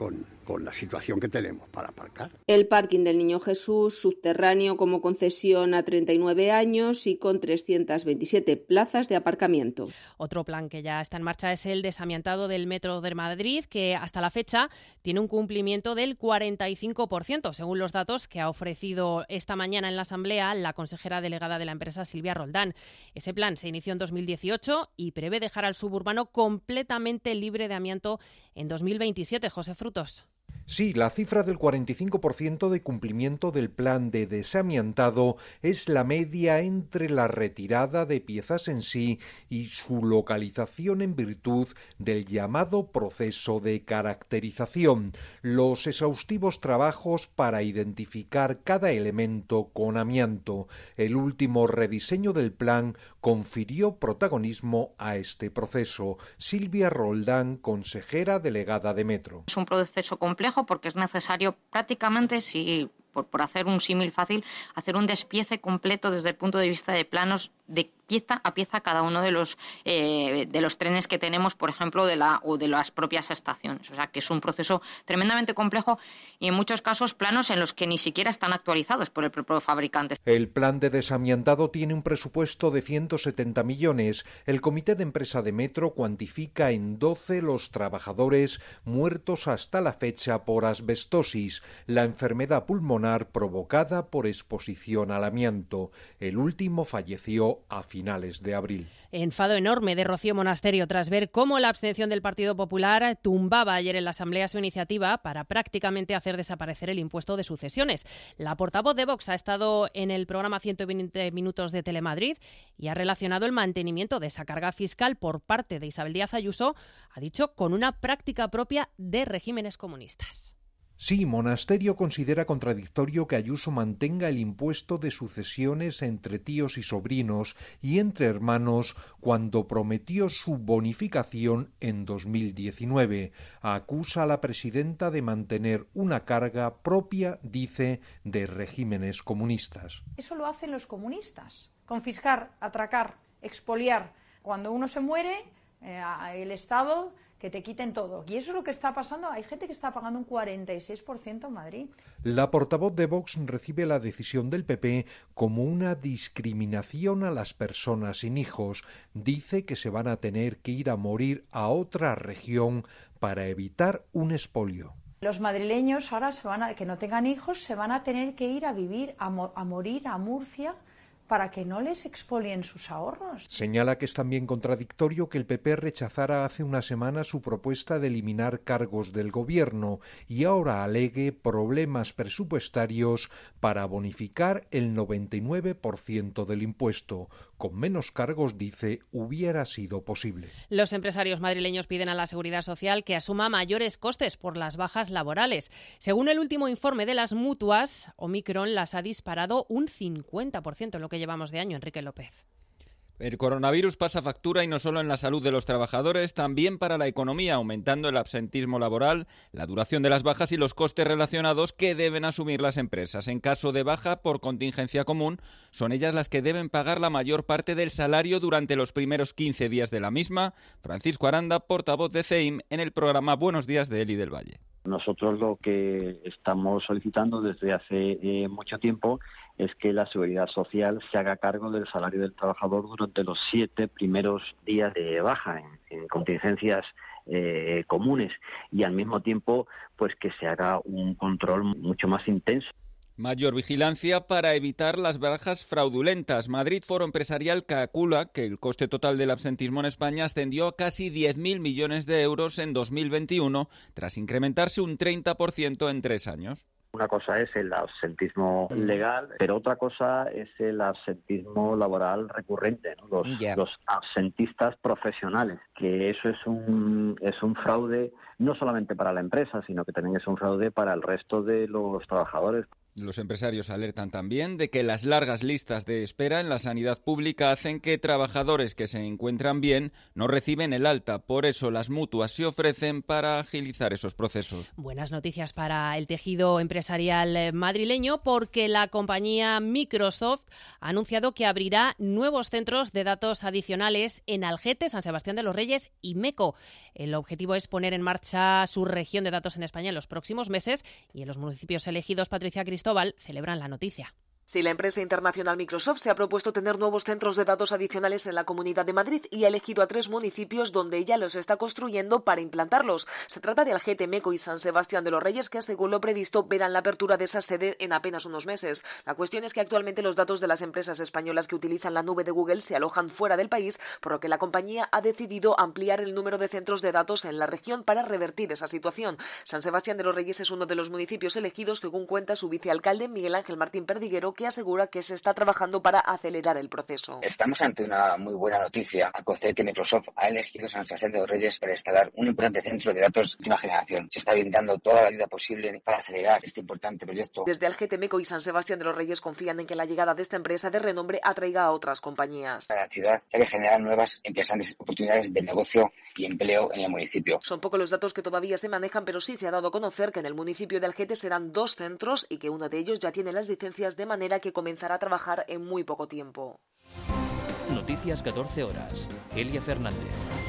con la situación que tenemos para aparcar. El parking del Niño Jesús, subterráneo como concesión a treinta y nueve años y con trescientas veintisiete plazas de aparcamiento. Otro plan que ya está en marcha es el desamiantado del Metro de Madrid, que hasta la fecha tiene un cumplimiento del cuarenta y cinco por ciento, según los datos que ha ofrecido esta mañana en la Asamblea la consejera delegada de la empresa, Silvia Roldán. Ese plan se inició en dos mil dieciocho y prevé dejar al suburbano completamente libre de amianto en dos mil veintisiete. José Frutos. Sí, la cifra del cuarenta y cinco por ciento de cumplimiento del plan de desamiantado es la media entre la retirada de piezas en sí y su localización en virtud del llamado proceso de caracterización, los exhaustivos trabajos para identificar cada elemento con amianto. El último rediseño del plan confirió protagonismo a este proceso. Silvia Roldán, consejera delegada de Metro. Es un proceso complejo porque es necesario prácticamente, si por, por hacer un símil fácil, hacer un despiece completo desde el punto de vista de planos de pieza a pieza cada uno de los eh, de los trenes que tenemos, por ejemplo, de la o de las propias estaciones. O sea, que es un proceso tremendamente complejo y en muchos casos planos en los que ni siquiera están actualizados por el propio fabricante. El plan de desamiantado tiene un presupuesto de ciento setenta millones. El comité de empresa de Metro cuantifica en doce los trabajadores muertos hasta la fecha por asbestosis, la enfermedad pulmonar provocada por exposición al amianto. El último falleció a finales de abril. Enfado enorme de Rocío Monasterio tras ver cómo la abstención del Partido Popular tumbaba ayer en la Asamblea su iniciativa para prácticamente hacer desaparecer el impuesto de sucesiones. La portavoz de Vox ha estado en el programa ciento veinte minutos de Telemadrid y ha relacionado el mantenimiento de esa carga fiscal por parte de Isabel Díaz Ayuso, ha dicho, con una práctica propia de regímenes comunistas. Sí, Monasterio considera contradictorio que Ayuso mantenga el impuesto de sucesiones entre tíos y sobrinos y entre hermanos cuando prometió su bonificación en dos mil diecinueve. Acusa a la presidenta de mantener una carga propia, dice, de regímenes comunistas. Eso lo hacen los comunistas. Confiscar, atracar, expoliar. Cuando uno se muere, eh, el Estado... que te quiten todo. Y eso es lo que está pasando. Hay gente que está pagando un cuarenta y seis por ciento en Madrid. La portavoz de Vox recibe la decisión del P P como una discriminación a las personas sin hijos. Dice que se van a tener que ir a morir a otra región para evitar un expolio. Los madrileños ahora se van a, que no tengan hijos se van a tener que ir a vivir, a, mo, a morir a Murcia para que no les expolien sus ahorros. Señala que es también contradictorio que el P P rechazara hace una semana su propuesta de eliminar cargos del gobierno y ahora alegue problemas presupuestarios para bonificar el noventa y nueve por ciento del impuesto. Con menos cargos, dice, hubiera sido posible. Los empresarios madrileños piden a la Seguridad Social que asuma mayores costes por las bajas laborales. Según el último informe de las mutuas, Omicron las ha disparado un cincuenta por ciento en lo que llevamos de año. Enrique López. El coronavirus pasa factura y no solo en la salud de los trabajadores, también para la economía, aumentando el absentismo laboral, la duración de las bajas y los costes relacionados que deben asumir las empresas. En caso de baja por contingencia común, son ellas las que deben pagar la mayor parte del salario durante los primeros quince días de la misma. Francisco Aranda, portavoz de C E I M, en el programa Buenos Días de Eli del Valle. Nosotros lo que estamos solicitando desde hace eh, mucho tiempo es que la Seguridad Social se haga cargo del salario del trabajador durante los siete primeros días de baja en, en contingencias eh, comunes y al mismo tiempo pues que se haga un control mucho más intenso. Mayor vigilancia para evitar las bajas fraudulentas. Madrid Foro Empresarial calcula que el coste total del absentismo en España ascendió a casi diez mil millones de euros en dos mil veintiuno, tras incrementarse un treinta por ciento en tres años. Una cosa es el absentismo legal, pero otra cosa es el absentismo laboral recurrente, ¿no? Los, yeah. los absentistas profesionales, que eso es un es un fraude no solamente para la empresa, sino que también es un fraude para el resto de los trabajadores. Los empresarios alertan también de que las largas listas de espera en la sanidad pública hacen que trabajadores que se encuentran bien no reciben el alta. Por eso las mutuas se ofrecen para agilizar esos procesos. Buenas noticias para el tejido empresarial madrileño, porque la compañía Microsoft ha anunciado que abrirá nuevos centros de datos adicionales en Algete, San Sebastián de los Reyes y Meco. El objetivo es poner en marcha su región de datos en España en los próximos meses, y en los municipios elegidos, Patricia Cristóbal, celebran la noticia. Sí, la empresa internacional Microsoft se ha propuesto tener nuevos centros de datos adicionales en la Comunidad de Madrid y ha elegido a tres municipios donde ya los está construyendo para implantarlos. Se trata de Algete, Meco y San Sebastián de los Reyes, que según lo previsto verán la apertura de esa sede en apenas unos meses. La cuestión es que actualmente los datos de las empresas españolas que utilizan la nube de Google se alojan fuera del país, por lo que la compañía ha decidido ampliar el número de centros de datos en la región para revertir esa situación. San Sebastián de los Reyes es uno de los municipios elegidos, según cuenta su vicealcalde Miguel Ángel Martín Perdiguero, que asegura que se está trabajando para acelerar el proceso. Estamos ante una muy buena noticia al conocer que Microsoft ha elegido San Sebastián de los Reyes para instalar un importante centro de datos de última generación. Se está brindando toda la ayuda posible para acelerar este importante proyecto. Desde Algete, Meco y San Sebastián de los Reyes confían en que la llegada de esta empresa de renombre atraiga a otras compañías. Para la ciudad hay que generar nuevas e interesantes oportunidades de negocio y empleo en el municipio. Son pocos los datos que todavía se manejan, pero sí se ha dado a conocer que en el municipio de Algete serán dos centros y que uno de ellos ya tiene las licencias, de manera que comenzará a trabajar en muy poco tiempo. Noticias catorce horas. Elia Fernández.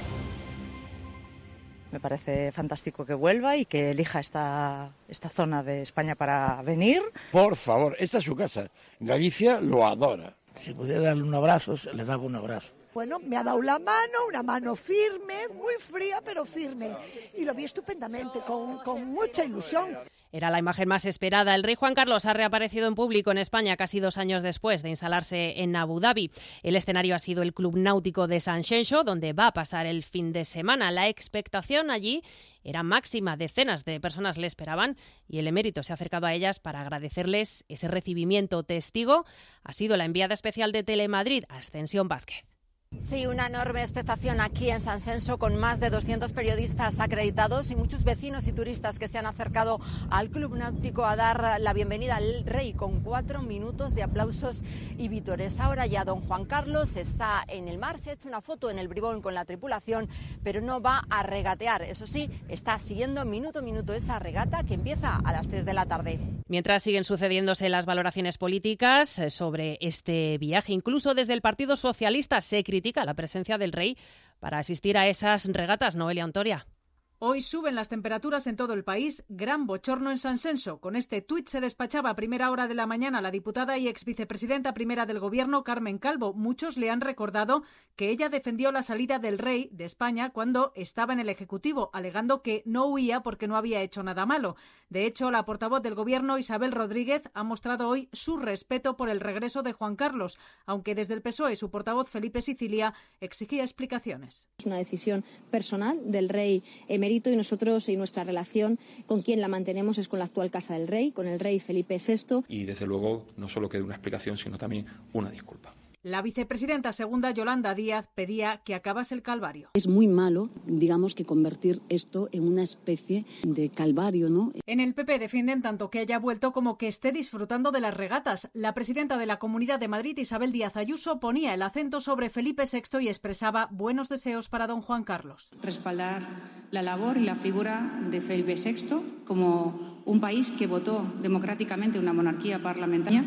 Me parece fantástico que vuelva y que elija esta, esta zona de España para venir. Por favor, esta es su casa. Galicia lo adora. Si pudiera darle un abrazo, le daba un abrazo. Bueno, me ha dado la mano, una mano firme, muy fría, pero firme. Y lo vi estupendamente, con, con mucha ilusión. Era la imagen más esperada. El rey Juan Carlos ha reaparecido en público en España casi dos años después de instalarse en Abu Dhabi. El escenario ha sido el Club Náutico de San Xenxo, donde va a pasar el fin de semana. La expectación allí era máxima. Decenas de personas le esperaban y el emérito se ha acercado a ellas para agradecerles ese recibimiento. Testigo ha sido la enviada especial de Telemadrid, Ascensión Vázquez. Sí, una enorme expectación aquí en San Xenxo, con más de doscientos periodistas acreditados y muchos vecinos y turistas que se han acercado al Club Náutico a dar la bienvenida al rey, con cuatro minutos de aplausos y vítores. Ahora ya don Juan Carlos está en el mar, se ha hecho una foto en el bribón con la tripulación, pero no va a regatear. Eso sí, está siguiendo minuto a minuto esa regata que empieza a las tres de la tarde. Mientras siguen sucediéndose las valoraciones políticas sobre este viaje, incluso desde el Partido Socialista se critica la presencia del rey para asistir a esas regatas. Noelia Ontoria. Hoy suben las temperaturas en todo el país, gran bochorno en San Xenxo. Con este tuit se despachaba a primera hora de la mañana la diputada y exvicepresidenta primera del Gobierno, Carmen Calvo. Muchos le han recordado que ella defendió la salida del rey de España cuando estaba en el Ejecutivo, alegando que no huía porque no había hecho nada malo. De hecho, la portavoz del Gobierno, Isabel Rodríguez, ha mostrado hoy su respeto por el regreso de Juan Carlos, aunque desde el P S O E su portavoz, Felipe Sicilia, exigía explicaciones. Es una decisión personal del rey emérito y nosotros y nuestra relación con quien la mantenemos es con la actual Casa del Rey, con el rey Felipe sexto. Y desde luego no solo que dé una explicación, sino también una disculpa. La vicepresidenta segunda, Yolanda Díaz, pedía que acabase el calvario. Es muy malo, digamos, que convertir esto en una especie de calvario, ¿no? En el P P defienden tanto que haya vuelto como que esté disfrutando de las regatas. La presidenta de la Comunidad de Madrid, Isabel Díaz Ayuso, ponía el acento sobre Felipe sexto y expresaba buenos deseos para don Juan Carlos. Respaldar la labor y la figura de Felipe sexto como un país que votó democráticamente una monarquía parlamentaria.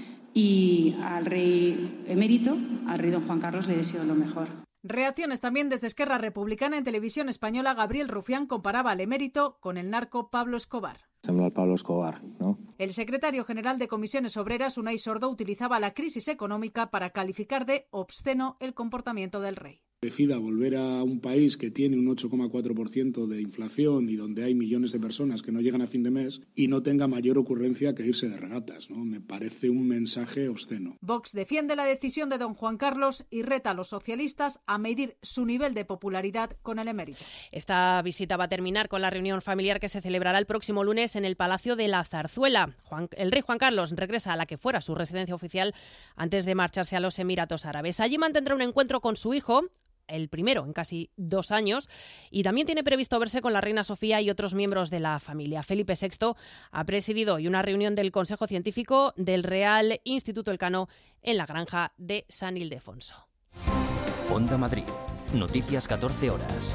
Y al rey emérito, al rey don Juan Carlos, le deseo lo mejor. Reacciones también desde Esquerra Republicana. En Televisión Española, Gabriel Rufián comparaba al emérito con el narco Pablo Escobar. Sembla Pablo Escobar, ¿no? El secretario general de Comisiones Obreras, Unai Sordo, utilizaba la crisis económica para calificar de obsceno el comportamiento del rey. Decida volver a un país que tiene un ocho coma cuatro por ciento de inflación y donde hay millones de personas que no llegan a fin de mes y no tenga mayor ocurrencia que irse de regatas, ¿no? Me parece un mensaje obsceno. Vox defiende la decisión de don Juan Carlos y reta a los socialistas a medir su nivel de popularidad con el emérito. Esta visita va a terminar con la reunión familiar que se celebrará el próximo lunes en el Palacio de la Zarzuela. Juan, el rey Juan Carlos regresa a la que fuera su residencia oficial antes de marcharse a los Emiratos Árabes. Allí mantendrá un encuentro con su hijo, el primero en casi dos años, y también tiene previsto verse con la reina Sofía y otros miembros de la familia. Felipe sexto ha presidido hoy una reunión del Consejo Científico del Real Instituto Elcano en la granja de San Ildefonso. Onda Madrid. Noticias catorce horas.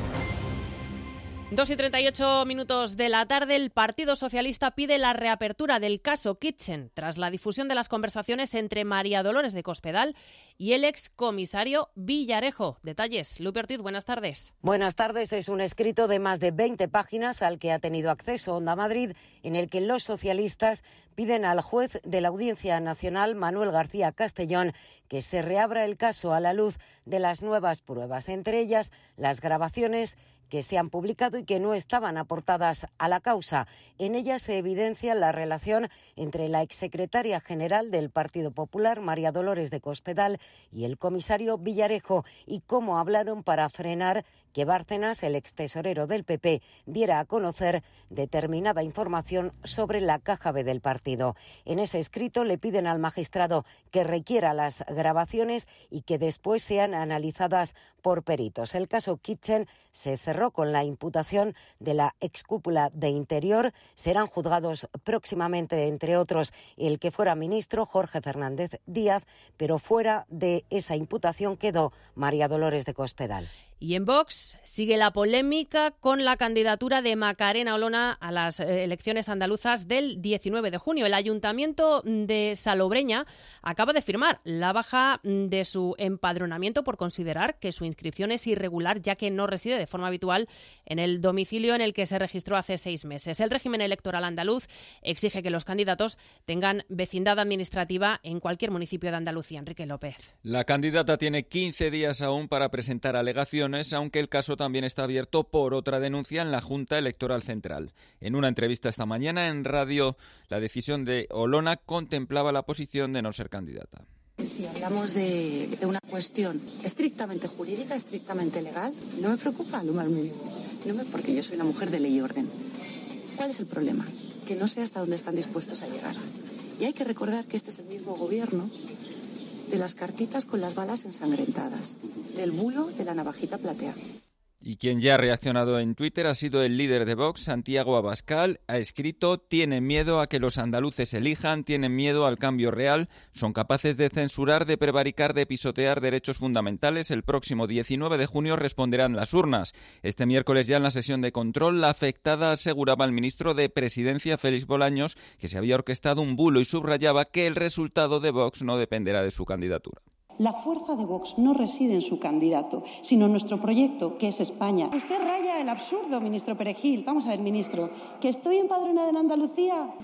dos y treinta y ocho minutos de la tarde, el Partido Socialista pide la reapertura del caso Kitchen tras la difusión de las conversaciones entre María Dolores de Cospedal y el excomisario Villarejo. Detalles, Lupe Ortiz, buenas tardes. Buenas tardes. Es un escrito de más de veinte páginas al que ha tenido acceso Onda Madrid, en el que los socialistas piden al juez de la Audiencia Nacional, Manuel García Castellón, que se reabra el caso a la luz de las nuevas pruebas, entre ellas las grabaciones que se han publicado y que no estaban aportadas a la causa. En ellas se evidencia la relación entre la exsecretaria general del Partido Popular, María Dolores de Cospedal, y el comisario Villarejo, y cómo hablaron para frenar que Bárcenas, el extesorero del P P, diera a conocer determinada información sobre la caja B del partido. En ese escrito le piden al magistrado que requiera las grabaciones y que después sean analizadas por peritos. El caso Kitchen se cerró con la imputación de la excúpula de Interior. Serán juzgados próximamente, entre otros, el que fuera ministro, Jorge Fernández Díaz, pero fuera de esa imputación quedó María Dolores de Cospedal. Y en Vox sigue la polémica con la candidatura de Macarena Olona a las elecciones andaluzas del diecinueve de junio. El Ayuntamiento de Salobreña acaba de firmar la baja de su empadronamiento por considerar que su inscripción es irregular, ya que no reside de forma habitual en el domicilio en el que se registró hace seis meses. El régimen electoral andaluz exige que los candidatos tengan vecindad administrativa en cualquier municipio de Andalucía. Enrique López. La candidata tiene quince días aún para presentar alegaciones, aunque el caso también está abierto por otra denuncia en la Junta Electoral Central. En una entrevista esta mañana en radio, la decisión de Olona contemplaba la posición de no ser candidata. Si hablamos de, de una cuestión estrictamente jurídica, estrictamente legal, no me preocupa lo más mínimo, no me, porque yo soy una mujer de ley y orden. ¿Cuál es el problema? Que no sé hasta dónde están dispuestos a llegar. Y hay que recordar que este es el mismo gobierno de las cartitas con las balas ensangrentadas, del bulo de la navajita plateada. Y quien ya ha reaccionado en Twitter ha sido el líder de Vox, Santiago Abascal. Ha escrito: tienen miedo a que los andaluces elijan, tienen miedo al cambio real, son capaces de censurar, de prevaricar, de pisotear derechos fundamentales. El próximo diecinueve de junio responderán las urnas. Este miércoles, ya en la sesión de control, la afectada aseguraba al ministro de Presidencia, Félix Bolaños, que se había orquestado un bulo y subrayaba que el resultado de Vox no dependerá de su candidatura. La fuerza de Vox no reside en su candidato, sino en nuestro proyecto, que es España. Usted raya el absurdo, ministro Perejil. Vamos a ver, ministro, que estoy empadronada en Andalucía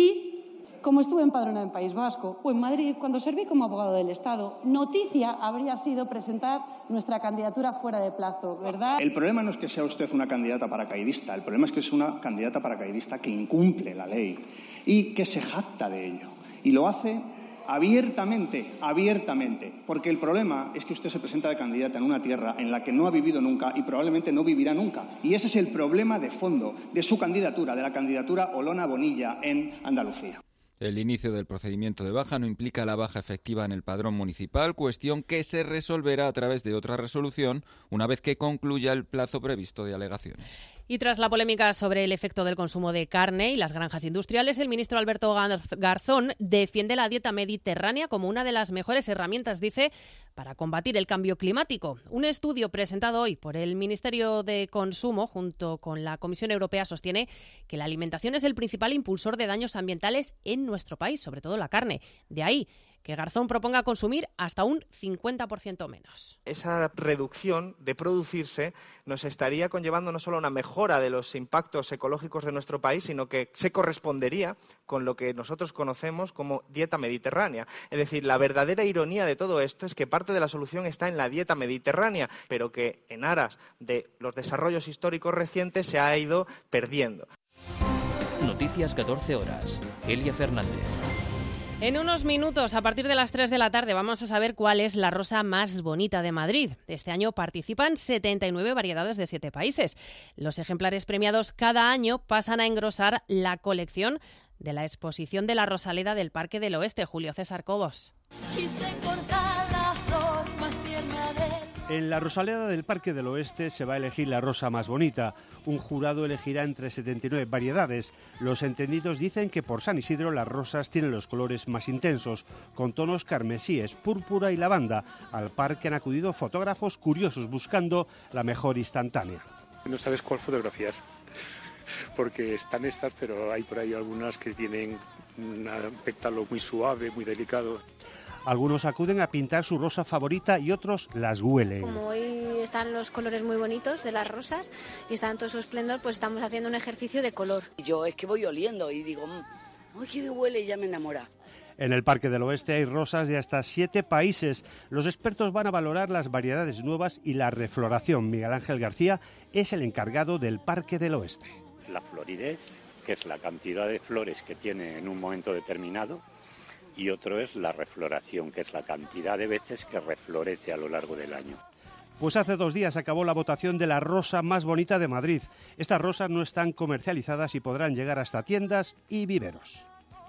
y, como estuve empadronada en País Vasco o en Madrid, cuando serví como abogado del Estado, noticia habría sido presentar nuestra candidatura fuera de plazo, ¿verdad? El problema no es que sea usted una candidata paracaidista, el problema es que es una candidata paracaidista que incumple la ley y que se jacta de ello. Y lo hace abiertamente, abiertamente, porque el problema es que usted se presenta de candidata en una tierra en la que no ha vivido nunca y probablemente no vivirá nunca. Y ese es el problema de fondo de su candidatura, de la candidatura Olona Bonilla en Andalucía. El inicio del procedimiento de baja no implica la baja efectiva en el padrón municipal, cuestión que se resolverá a través de otra resolución una vez que concluya el plazo previsto de alegaciones. Y tras la polémica sobre el efecto del consumo de carne y las granjas industriales, el ministro Alberto Garzón defiende la dieta mediterránea como una de las mejores herramientas, dice, para combatir el cambio climático. Un estudio presentado hoy por el Ministerio de Consumo junto con la Comisión Europea sostiene que la alimentación es el principal impulsor de daños ambientales en nuestro país, sobre todo la carne. De ahí que Garzón proponga consumir hasta un cincuenta por ciento menos. Esa reducción de producirse nos estaría conllevando no solo una mejora de los impactos ecológicos de nuestro país, sino que se correspondería con lo que nosotros conocemos como dieta mediterránea. Es decir, la verdadera ironía de todo esto es que parte de la solución está en la dieta mediterránea, pero que en aras de los desarrollos históricos recientes se ha ido perdiendo. Noticias catorce horas. Elia Fernández. En unos minutos, a partir de las tres de la tarde, vamos a saber cuál es la rosa más bonita de Madrid. Este año participan setenta y nueve variedades de siete países. Los ejemplares premiados cada año pasan a engrosar la colección de la exposición de la Rosaleda del Parque del Oeste. Julio César Cobos. En la Rosaleda del Parque del Oeste se va a elegir la rosa más bonita. Un jurado elegirá entre setenta y nueve variedades. Los entendidos dicen que por San Isidro las rosas tienen los colores más intensos, con tonos carmesíes, púrpura y lavanda. Al parque han acudido fotógrafos curiosos buscando la mejor instantánea. No sabes cuál fotografiar, porque están estas, pero hay por ahí algunas que tienen un pétalo muy suave, muy delicado. Algunos acuden a pintar su rosa favorita y otros las huelen. Como hoy están los colores muy bonitos de las rosas y están todo su esplendor, pues estamos haciendo un ejercicio de color. Yo es que voy oliendo y digo, ¡ay, qué huele! Y ya me enamora. En el Parque del Oeste hay rosas de hasta siete países. Los expertos van a valorar las variedades nuevas y la refloración. Miguel Ángel García es el encargado del Parque del Oeste. La floridez, que es la cantidad de flores que tiene en un momento determinado, y otro es la refloración, que es la cantidad de veces que reflorece a lo largo del año. Pues hace dos días acabó la votación de la rosa más bonita de Madrid. Estas rosas no están comercializadas y podrán llegar hasta tiendas y viveros.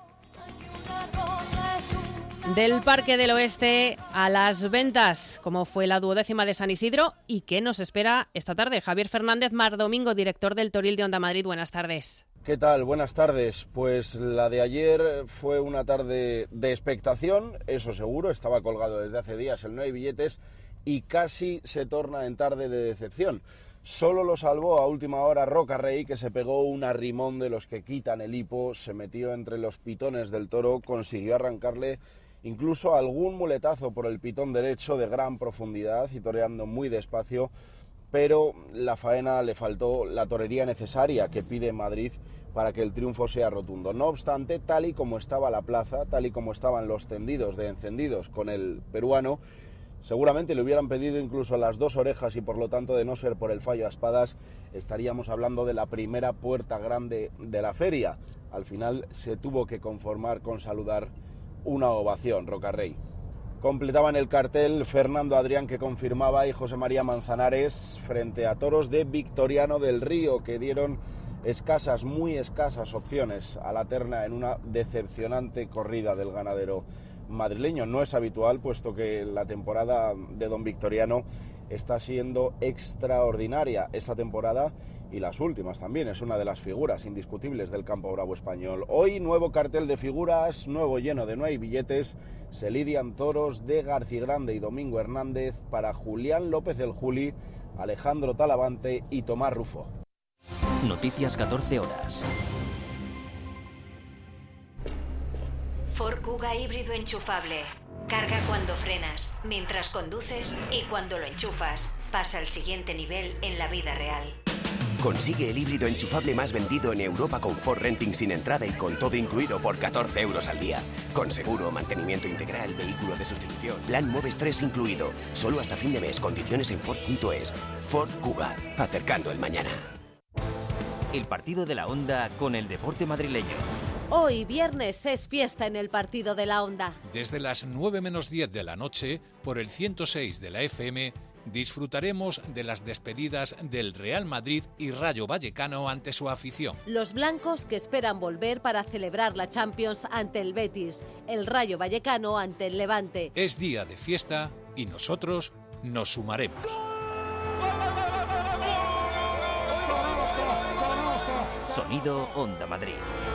Del Parque del Oeste a las ventas, ¿cómo fue la duodécima de San Isidro y qué nos espera esta tarde? Javier Fernández Mar Domingo, director del Toril de Onda Madrid, buenas tardes. ¿Qué tal? Buenas tardes. Pues la de ayer fue una tarde de expectación, eso seguro, estaba colgado desde hace días el no hay billetes y casi se torna en tarde de decepción. Solo lo salvó a última hora Roca Rey, que se pegó un arrimón de los que quitan el hipo, se metió entre los pitones del toro, consiguió arrancarle incluso algún muletazo por el pitón derecho de gran profundidad y toreando muy despacio, pero la faena le faltó la torería necesaria que pide Madrid para que el triunfo sea rotundo. No obstante, tal y como estaba la plaza, tal y como estaban los tendidos de encendidos con el peruano, seguramente le hubieran pedido incluso las dos orejas y por lo tanto, de no ser por el fallo a espadas, estaríamos hablando de la primera puerta grande de la feria. Al final se tuvo que conformar con saludar una ovación, Roca Rey. Completaban el cartel Fernando Adrián, que confirmaba, y José María Manzanares, frente a toros de Victoriano del Río, que dieron escasas, muy escasas opciones a la terna en una decepcionante corrida del ganadero madrileño. No es habitual, puesto que la temporada de don Victoriano está siendo extraordinaria esta temporada y las últimas también. Es una de las figuras indiscutibles del campo bravo español. Hoy nuevo cartel de figuras, nuevo lleno de no hay billetes. Se lidian toros de Garcigrande y Domingo Hernández para Julián López el Juli, Alejandro Talavante y Tomás Rufo. Noticias catorce horas. Ford Kuga híbrido enchufable. Carga cuando frenas, mientras conduces y cuando lo enchufas. Pasa al siguiente nivel en la vida real. Consigue el híbrido enchufable más vendido en Europa con Ford Renting sin entrada y con todo incluido por catorce euros al día. Con seguro, mantenimiento integral, vehículo de sustitución, plan Moves tres incluido. Solo hasta fin de mes. Condiciones en Ford punto es. Ford Kuga. Acercando el mañana. El partido de la Onda con el deporte madrileño. Hoy, viernes, es fiesta en el partido de la Onda. Desde las nueve menos diez de la noche, por el ciento seis de la F M, disfrutaremos de las despedidas del Real Madrid y Rayo Vallecano ante su afición. Los blancos que esperan volver para celebrar la Champions ante el Betis, el Rayo Vallecano ante el Levante. Es día de fiesta y nosotros nos sumaremos. Sonido Onda Madrid.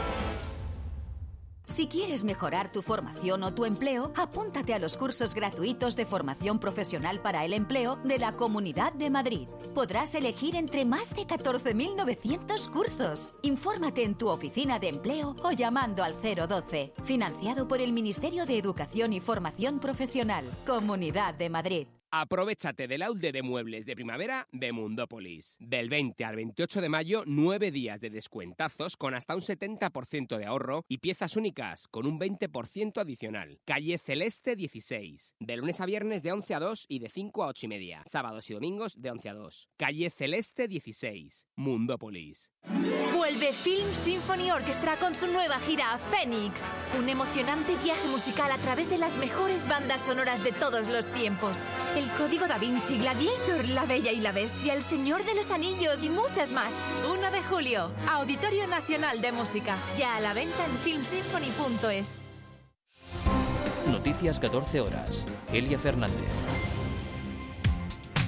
Si quieres mejorar tu formación o tu empleo, apúntate a los cursos gratuitos de formación profesional para el empleo de la Comunidad de Madrid. Podrás elegir entre más de catorce mil novecientos cursos. Infórmate en tu oficina de empleo o llamando al cero doce. Financiado por el Ministerio de Educación y Formación Profesional. Comunidad de Madrid. Aprovéchate del outlet de muebles de primavera de Mundópolis. Del veinte al veintiocho de mayo, nueve días de descuentazos con hasta un setenta por ciento de ahorro y piezas únicas con un veinte por ciento adicional. Calle Celeste dieciséis. De lunes a viernes de once a dos y de cinco a ocho y media. Sábados y domingos de once a dos. Calle Celeste dieciséis. Mundópolis. Vuelve Film Symphony Orchestra con su nueva gira Phoenix. Un emocionante viaje musical a través de las mejores bandas sonoras de todos los tiempos. El Código Da Vinci, Gladiator, La Bella y la Bestia, El Señor de los Anillos y muchas más. uno de julio, Auditorio Nacional de Música. Ya a la venta en film symphony punto es. Noticias catorce horas. Elia Fernández.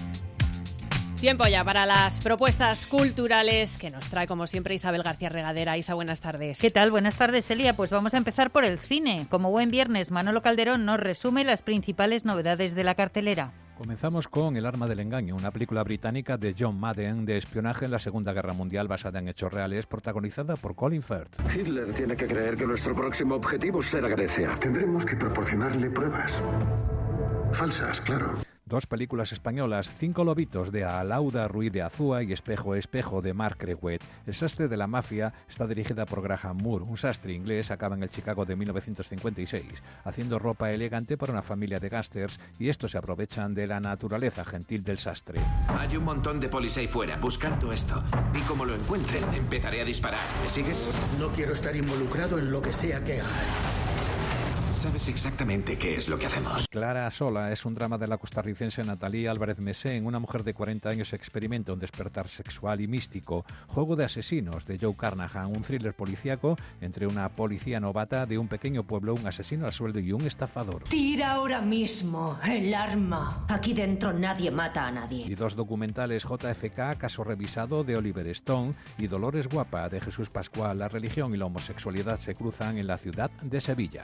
Tiempo ya para las propuestas culturales que nos trae, como siempre, Isabel García Regadera. Isa, buenas tardes. ¿Qué tal? Buenas tardes, Elia. Pues vamos a empezar por el cine. Como buen viernes, Manolo Calderón nos resume las principales novedades de la cartelera. Comenzamos con El arma del engaño, una película británica de John Madden de espionaje en la Segunda Guerra Mundial basada en hechos reales, protagonizada por Colin Firth. Hitler tiene que creer que nuestro próximo objetivo será Grecia. Tendremos que proporcionarle pruebas. Falsas, claro. Dos películas españolas, Cinco lobitos de Alauda Ruiz de Azúa y Espejo Espejo de Marc Creuet. El sastre de la mafia está dirigida por Graham Moore, un sastre inglés, acaba en el Chicago de mil novecientos cincuenta y seis, haciendo ropa elegante para una familia de gángsters, y estos se aprovechan de la naturaleza gentil del sastre. Hay un montón de polis ahí fuera buscando esto, y como lo encuentren, empezaré a disparar. ¿Me sigues? No quiero estar involucrado en lo que sea que hagan. Sabes exactamente qué es lo que hacemos. Clara Sola es un drama de la costarricense Natalie Álvarez Mesén. Una mujer de cuarenta años experimenta un despertar sexual y místico. Juego de asesinos de Joe Carnahan, un thriller policíaco entre una policía novata de un pequeño pueblo, un asesino a sueldo y un estafador. Tira ahora mismo el arma. Aquí dentro nadie mata a nadie. Y dos documentales, J F K, Caso revisado de Oliver Stone, y Dolores Guapa de Jesús Pascual. La religión y la homosexualidad se cruzan en la ciudad de Sevilla.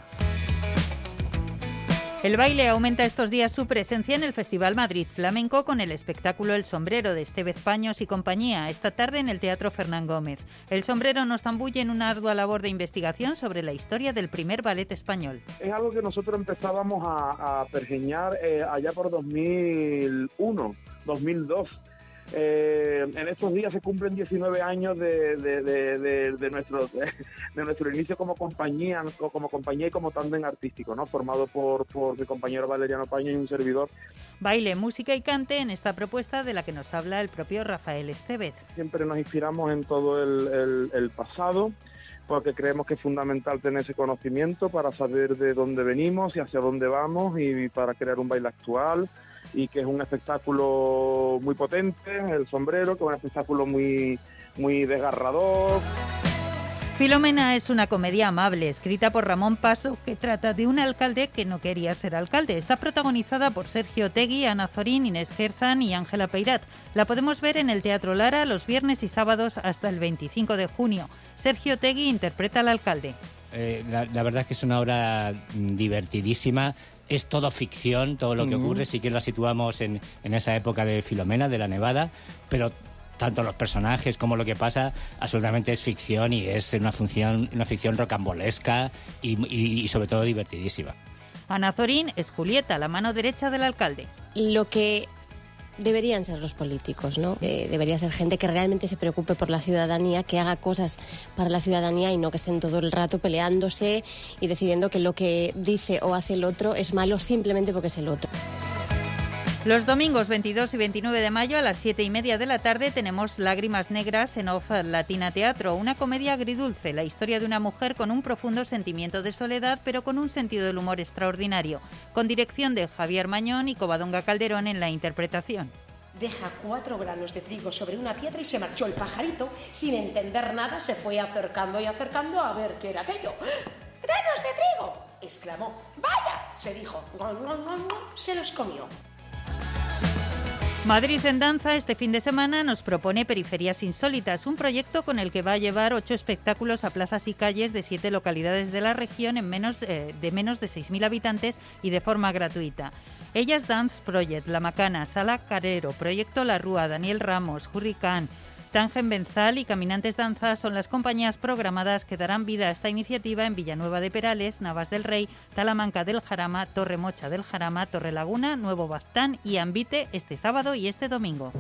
El baile aumenta estos días su presencia en el Festival Madrid Flamenco con el espectáculo El Sombrero de Estevez Paños y compañía, esta tarde en el Teatro Fernán Gómez. El Sombrero nos zambulle en una ardua labor de investigación sobre la historia del primer ballet español. Es algo que nosotros empezábamos a, a pergeñar eh, allá por dos mil uno, dos mil dos. Eh, en estos días se cumplen diecinueve años de, de, de, de, de, nuestro, de, de nuestro inicio como compañía, como compañía y como tándem artístico, ¿no? Formado por, por mi compañero Valeriano Paño y un servidor. Baile, música y cante en esta propuesta de la que nos habla el propio Rafael Estevez. Siempre nos inspiramos en todo el, el, el pasado, porque creemos que es fundamental tener ese conocimiento para saber de dónde venimos y hacia dónde vamos, y para crear un baile actual, y que es un espectáculo muy potente, El Sombrero, que es un espectáculo muy, muy desgarrador. Filomena es una comedia amable, escrita por Ramón Paso, que trata de un alcalde que no quería ser alcalde. Está protagonizada por Sergio Otegui, Ana Zorín, Inés Gerzán y Ángela Peirat. La podemos ver en el Teatro Lara los viernes y sábados hasta el veinticinco de junio. Sergio Otegui interpreta al alcalde. Eh, la, la verdad es que es una obra divertidísima. Es todo ficción, todo lo que uh-huh. ocurre. Sí que la situamos en, en esa época de Filomena, de la Nevada, pero tanto los personajes como lo que pasa absolutamente es ficción, y es una, función, una ficción rocambolesca y, y, y sobre todo divertidísima. Ana Zorín es Julieta, la mano derecha del alcalde. Lo que deberían ser los políticos, ¿no? Eh, debería ser gente que realmente se preocupe por la ciudadanía, que haga cosas para la ciudadanía y no que estén todo el rato peleándose y decidiendo que lo que dice o hace el otro es malo simplemente porque es el otro. Los domingos veintidós y veintinueve de mayo a las siete y media de la tarde tenemos Lágrimas Negras en Off Latina Teatro, una comedia agridulce, la historia de una mujer con un profundo sentimiento de soledad pero con un sentido del humor extraordinario, con dirección de Javier Mañón y Covadonga Calderón en la interpretación. Deja cuatro granos de trigo sobre una piedra y se marchó el pajarito. Sin entender nada se fue acercando y acercando a ver qué era aquello. ¡Granos de trigo!, exclamó. ¡Vaya!, se dijo. Se los comió. Madrid en Danza este fin de semana nos propone Periferias Insólitas, un proyecto con el que va a llevar ocho espectáculos a plazas y calles de siete localidades de la región en menos, eh, de menos de seis mil habitantes y de forma gratuita. Ellas Dance Project, La Macana, Sala Carrero, Proyecto La Rúa, Daniel Ramos, Hurricane, Tangen Benzal y Caminantes Danza son las compañías programadas que darán vida a esta iniciativa en Villanueva de Perales, Navas del Rey, Talamanca del Jarama, Torremocha del Jarama, Torrelaguna, Nuevo Baztán y Ambite este sábado y este domingo.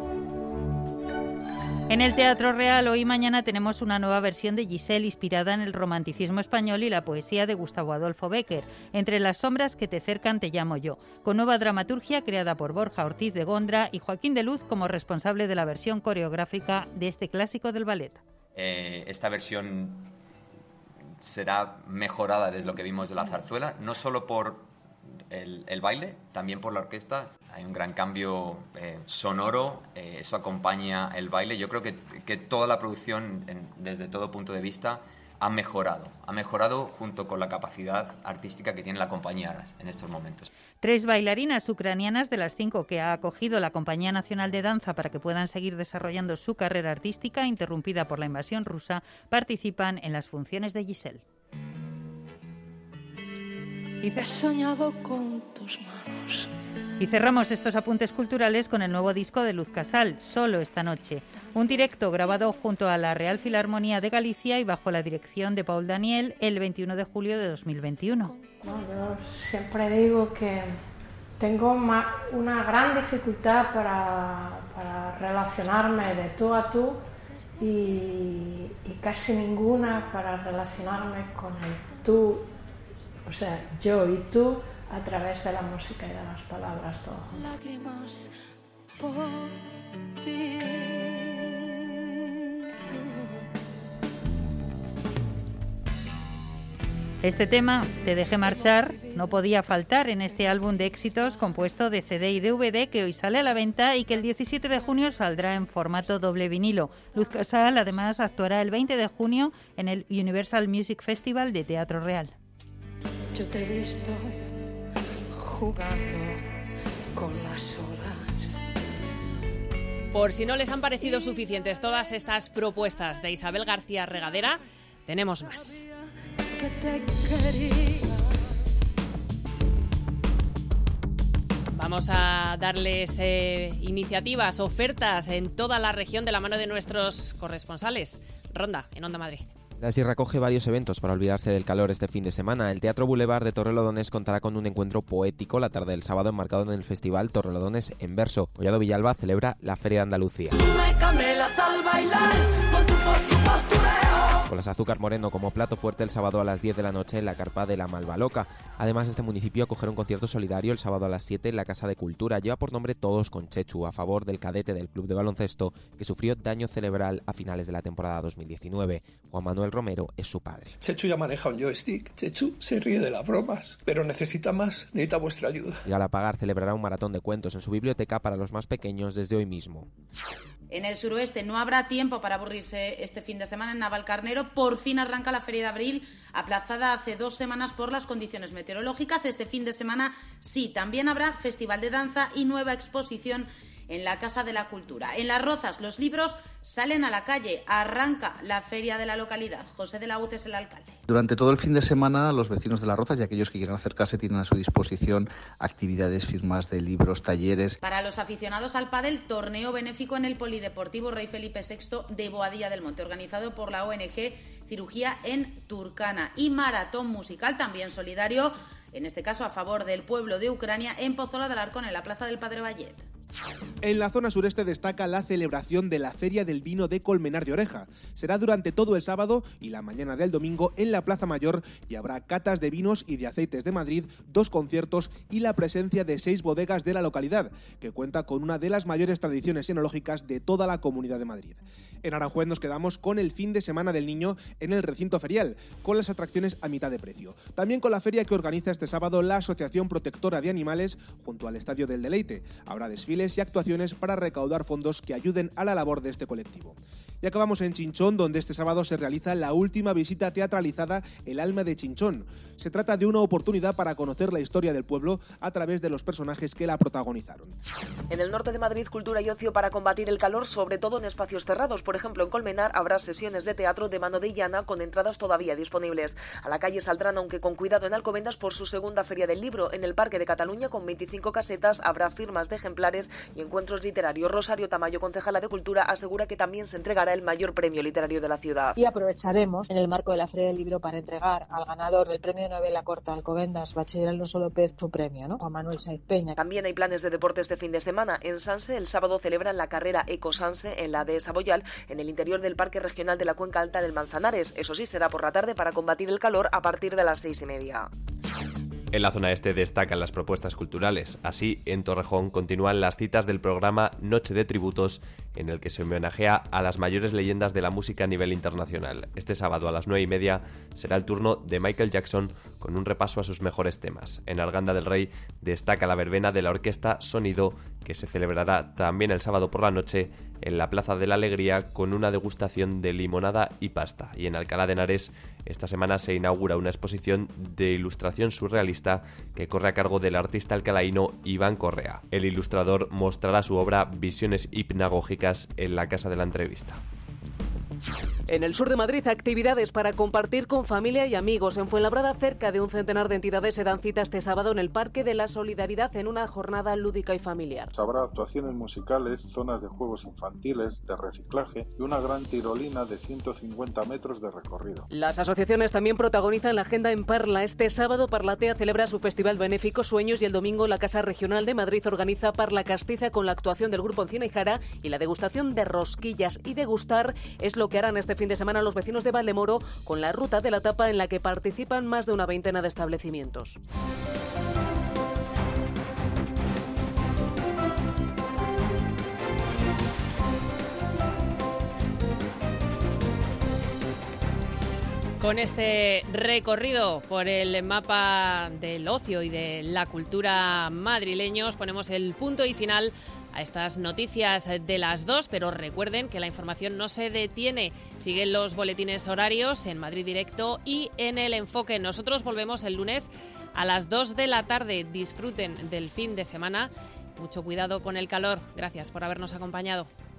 En el Teatro Real hoy y mañana tenemos una nueva versión de Giselle inspirada en el romanticismo español y la poesía de Gustavo Adolfo Bécquer, Entre las sombras que te cercan te llamo yo, con nueva dramaturgia creada por Borja Ortiz de Gondra y Joaquín de Luz como responsable de la versión coreográfica de este clásico del ballet. Eh, esta versión será mejorada desde lo que vimos de la zarzuela, no solo por el, el baile, también por la orquesta. Hay un gran cambio eh, sonoro, eh, eso acompaña el baile. Yo creo que, que toda la producción, en, desde todo punto de vista, ha mejorado, ha mejorado junto con la capacidad artística que tiene la compañía Aras en estos momentos. Tres bailarinas ucranianas de las cinco que ha acogido la Compañía Nacional de Danza para que puedan seguir desarrollando su carrera artística, interrumpida por la invasión rusa, participan en las funciones de Giselle. Y he soñado con tus manos. Y cerramos estos apuntes culturales con el nuevo disco de Luz Casal, Solo esta noche. Un directo grabado junto a la Real Filarmonía de Galicia y bajo la dirección de Paul Daniel el veintiuno de julio de dos mil veintiuno. No, yo siempre digo que tengo una gran dificultad para, para relacionarme de tú a tú y, y casi ninguna para relacionarme con el tú, o sea, yo y tú, a través de la música y de las palabras, todo junto. Lágrimas por ti. Este tema, Te dejé marchar, no podía faltar en este álbum de éxitos compuesto de C D y D V D que hoy sale a la venta y que el diecisiete de junio saldrá en formato doble vinilo. Luz Casal además actuará el veinte de junio en el Universal Music Festival de Teatro Real. Yo te he visto jugando con las olas. Por si no les han parecido suficientes todas estas propuestas de Isabel García Regadera, tenemos más. Que te quería. Vamos a darles eh, iniciativas, ofertas en toda la región de la mano de nuestros corresponsales. Ronda, en Onda Madrid. La Sierra acoge varios eventos para olvidarse del calor este fin de semana. El Teatro Boulevard de Torrelodones contará con un encuentro poético la tarde del sábado enmarcado en el Festival Torrelodones en verso. Collado Villalba celebra la Feria de Andalucía. Con las Azúcar Moreno como plato fuerte el sábado a las diez de la noche en la carpa de la Malvaloca. Además, este municipio acogerá un concierto solidario el sábado a las siete en la Casa de Cultura. Lleva por nombre Todos con Chechu, a favor del cadete del club de baloncesto que sufrió daño cerebral a finales de la temporada dos mil diecinueve. Juan Manuel Romero es su padre. Chechu ya maneja un joystick. Chechu se ríe de las bromas, pero necesita más, necesita vuestra ayuda. Y al apagar celebrará un maratón de cuentos en su biblioteca para los más pequeños desde hoy mismo. En el suroeste no habrá tiempo para aburrirse este fin de semana en Navalcarnero. Por fin arranca la Feria de Abril, aplazada hace dos semanas por las condiciones meteorológicas. Este fin de semana sí, también habrá Festival de Danza y nueva exposición en la Casa de la Cultura. En Las Rozas los libros salen a la calle. Arranca la feria de la localidad. José de la Uz es el alcalde. Durante todo el fin de semana, los vecinos de Las Rozas y aquellos que quieran acercarse tienen a su disposición actividades, firmas de libros, talleres. Para los aficionados al pádel, torneo benéfico en el Polideportivo Rey Felipe sexto de Boadilla del Monte, organizado por la O N G Cirugía en Turcana. Y maratón musical, también solidario, en este caso a favor del pueblo de Ucrania, en Pozola de Alarcón, en la Plaza del Padre Vallet. En la zona sureste destaca la celebración de la Feria del Vino de Colmenar de Oreja. Será durante todo el sábado y la mañana del domingo en la Plaza Mayor y habrá catas de vinos y de aceites de Madrid, dos conciertos y la presencia de seis bodegas de la localidad, que cuenta con una de las mayores tradiciones enológicas de toda la Comunidad de Madrid. En Aranjuez nos quedamos con el fin de semana del niño en el recinto ferial, con las atracciones a mitad de precio. También con la feria que organiza este sábado la Asociación Protectora de Animales junto al Estadio del Deleite. Habrá desfiles y actuaciones para recaudar fondos que ayuden a la labor de este colectivo. Y acabamos en Chinchón, donde este sábado se realiza la última visita teatralizada El alma de Chinchón. Se trata de una oportunidad para conocer la historia del pueblo a través de los personajes que la protagonizaron. En el norte de Madrid, cultura y ocio para combatir el calor, sobre todo en espacios cerrados. Por ejemplo, en Colmenar habrá sesiones de teatro de mano de llana con entradas todavía disponibles. A la calle saldrán, aunque con cuidado, en Alcobendas por su segunda Feria del Libro. En el Parque de Cataluña, con veinticinco casetas, habrá firmas de ejemplares y encuentros literarios. Rosario Tamayo, concejala de Cultura, asegura que también se entregará el mayor premio literario de la ciudad. Y aprovecharemos en el marco de la Feria del Libro para entregar al ganador del premio de novela corta Alcobendas, Bachiller Alonso López, su premio, ¿no? Juan Manuel Saiz Peña. También hay planes de deporte este fin de semana. En Sanse, el sábado celebran la carrera Eco Sanse en la de Saboyal, en el interior del Parque Regional de la Cuenca Alta del Manzanares. Eso sí, será por la tarde para combatir el calor a partir de las seis y media. En la zona este destacan las propuestas culturales. Así, en Torrejón continúan las citas del programa Noche de Tributos, en el que se homenajea a las mayores leyendas de la música a nivel internacional. Este sábado a las nueve y media será el turno de Michael Jackson con un repaso a sus mejores temas. En Arganda del Rey destaca la verbena de la orquesta Sonido, que se celebrará también el sábado por la noche en la Plaza de la Alegría con una degustación de limonada y pasta. Y en Alcalá de Henares esta semana se inaugura una exposición de ilustración surrealista que corre a cargo del artista alcalaíno Iván Correa. El ilustrador mostrará su obra Visiones hipnagógicas en la Casa de la Entrevista. En el sur de Madrid, actividades para compartir con familia y amigos. En Fuenlabrada, cerca de un centenar de entidades se dan cita este sábado en el Parque de la Solidaridad en una jornada lúdica y familiar. Habrá actuaciones musicales, zonas de juegos infantiles, de reciclaje y una gran tirolina de ciento cincuenta metros de recorrido. Las asociaciones también protagonizan la agenda en Parla. Este sábado Parlatea celebra su festival benéfico Sueños y el domingo la Casa Regional de Madrid organiza Parla Castiza con la actuación del grupo Encina y Jara y la degustación de rosquillas. Y degustar es lo que harán este fin de semana los vecinos de Valdemoro con la ruta de la tapa en la que participan más de una veintena de establecimientos. Con este recorrido por el mapa del ocio y de la cultura madrileños ponemos el punto y final a estas noticias de las dos, pero recuerden que la información no se detiene. Siguen los boletines horarios en Madrid Directo y en El Enfoque. Nosotros volvemos el lunes a las dos de la tarde. Disfruten del fin de semana. Mucho cuidado con el calor. Gracias por habernos acompañado.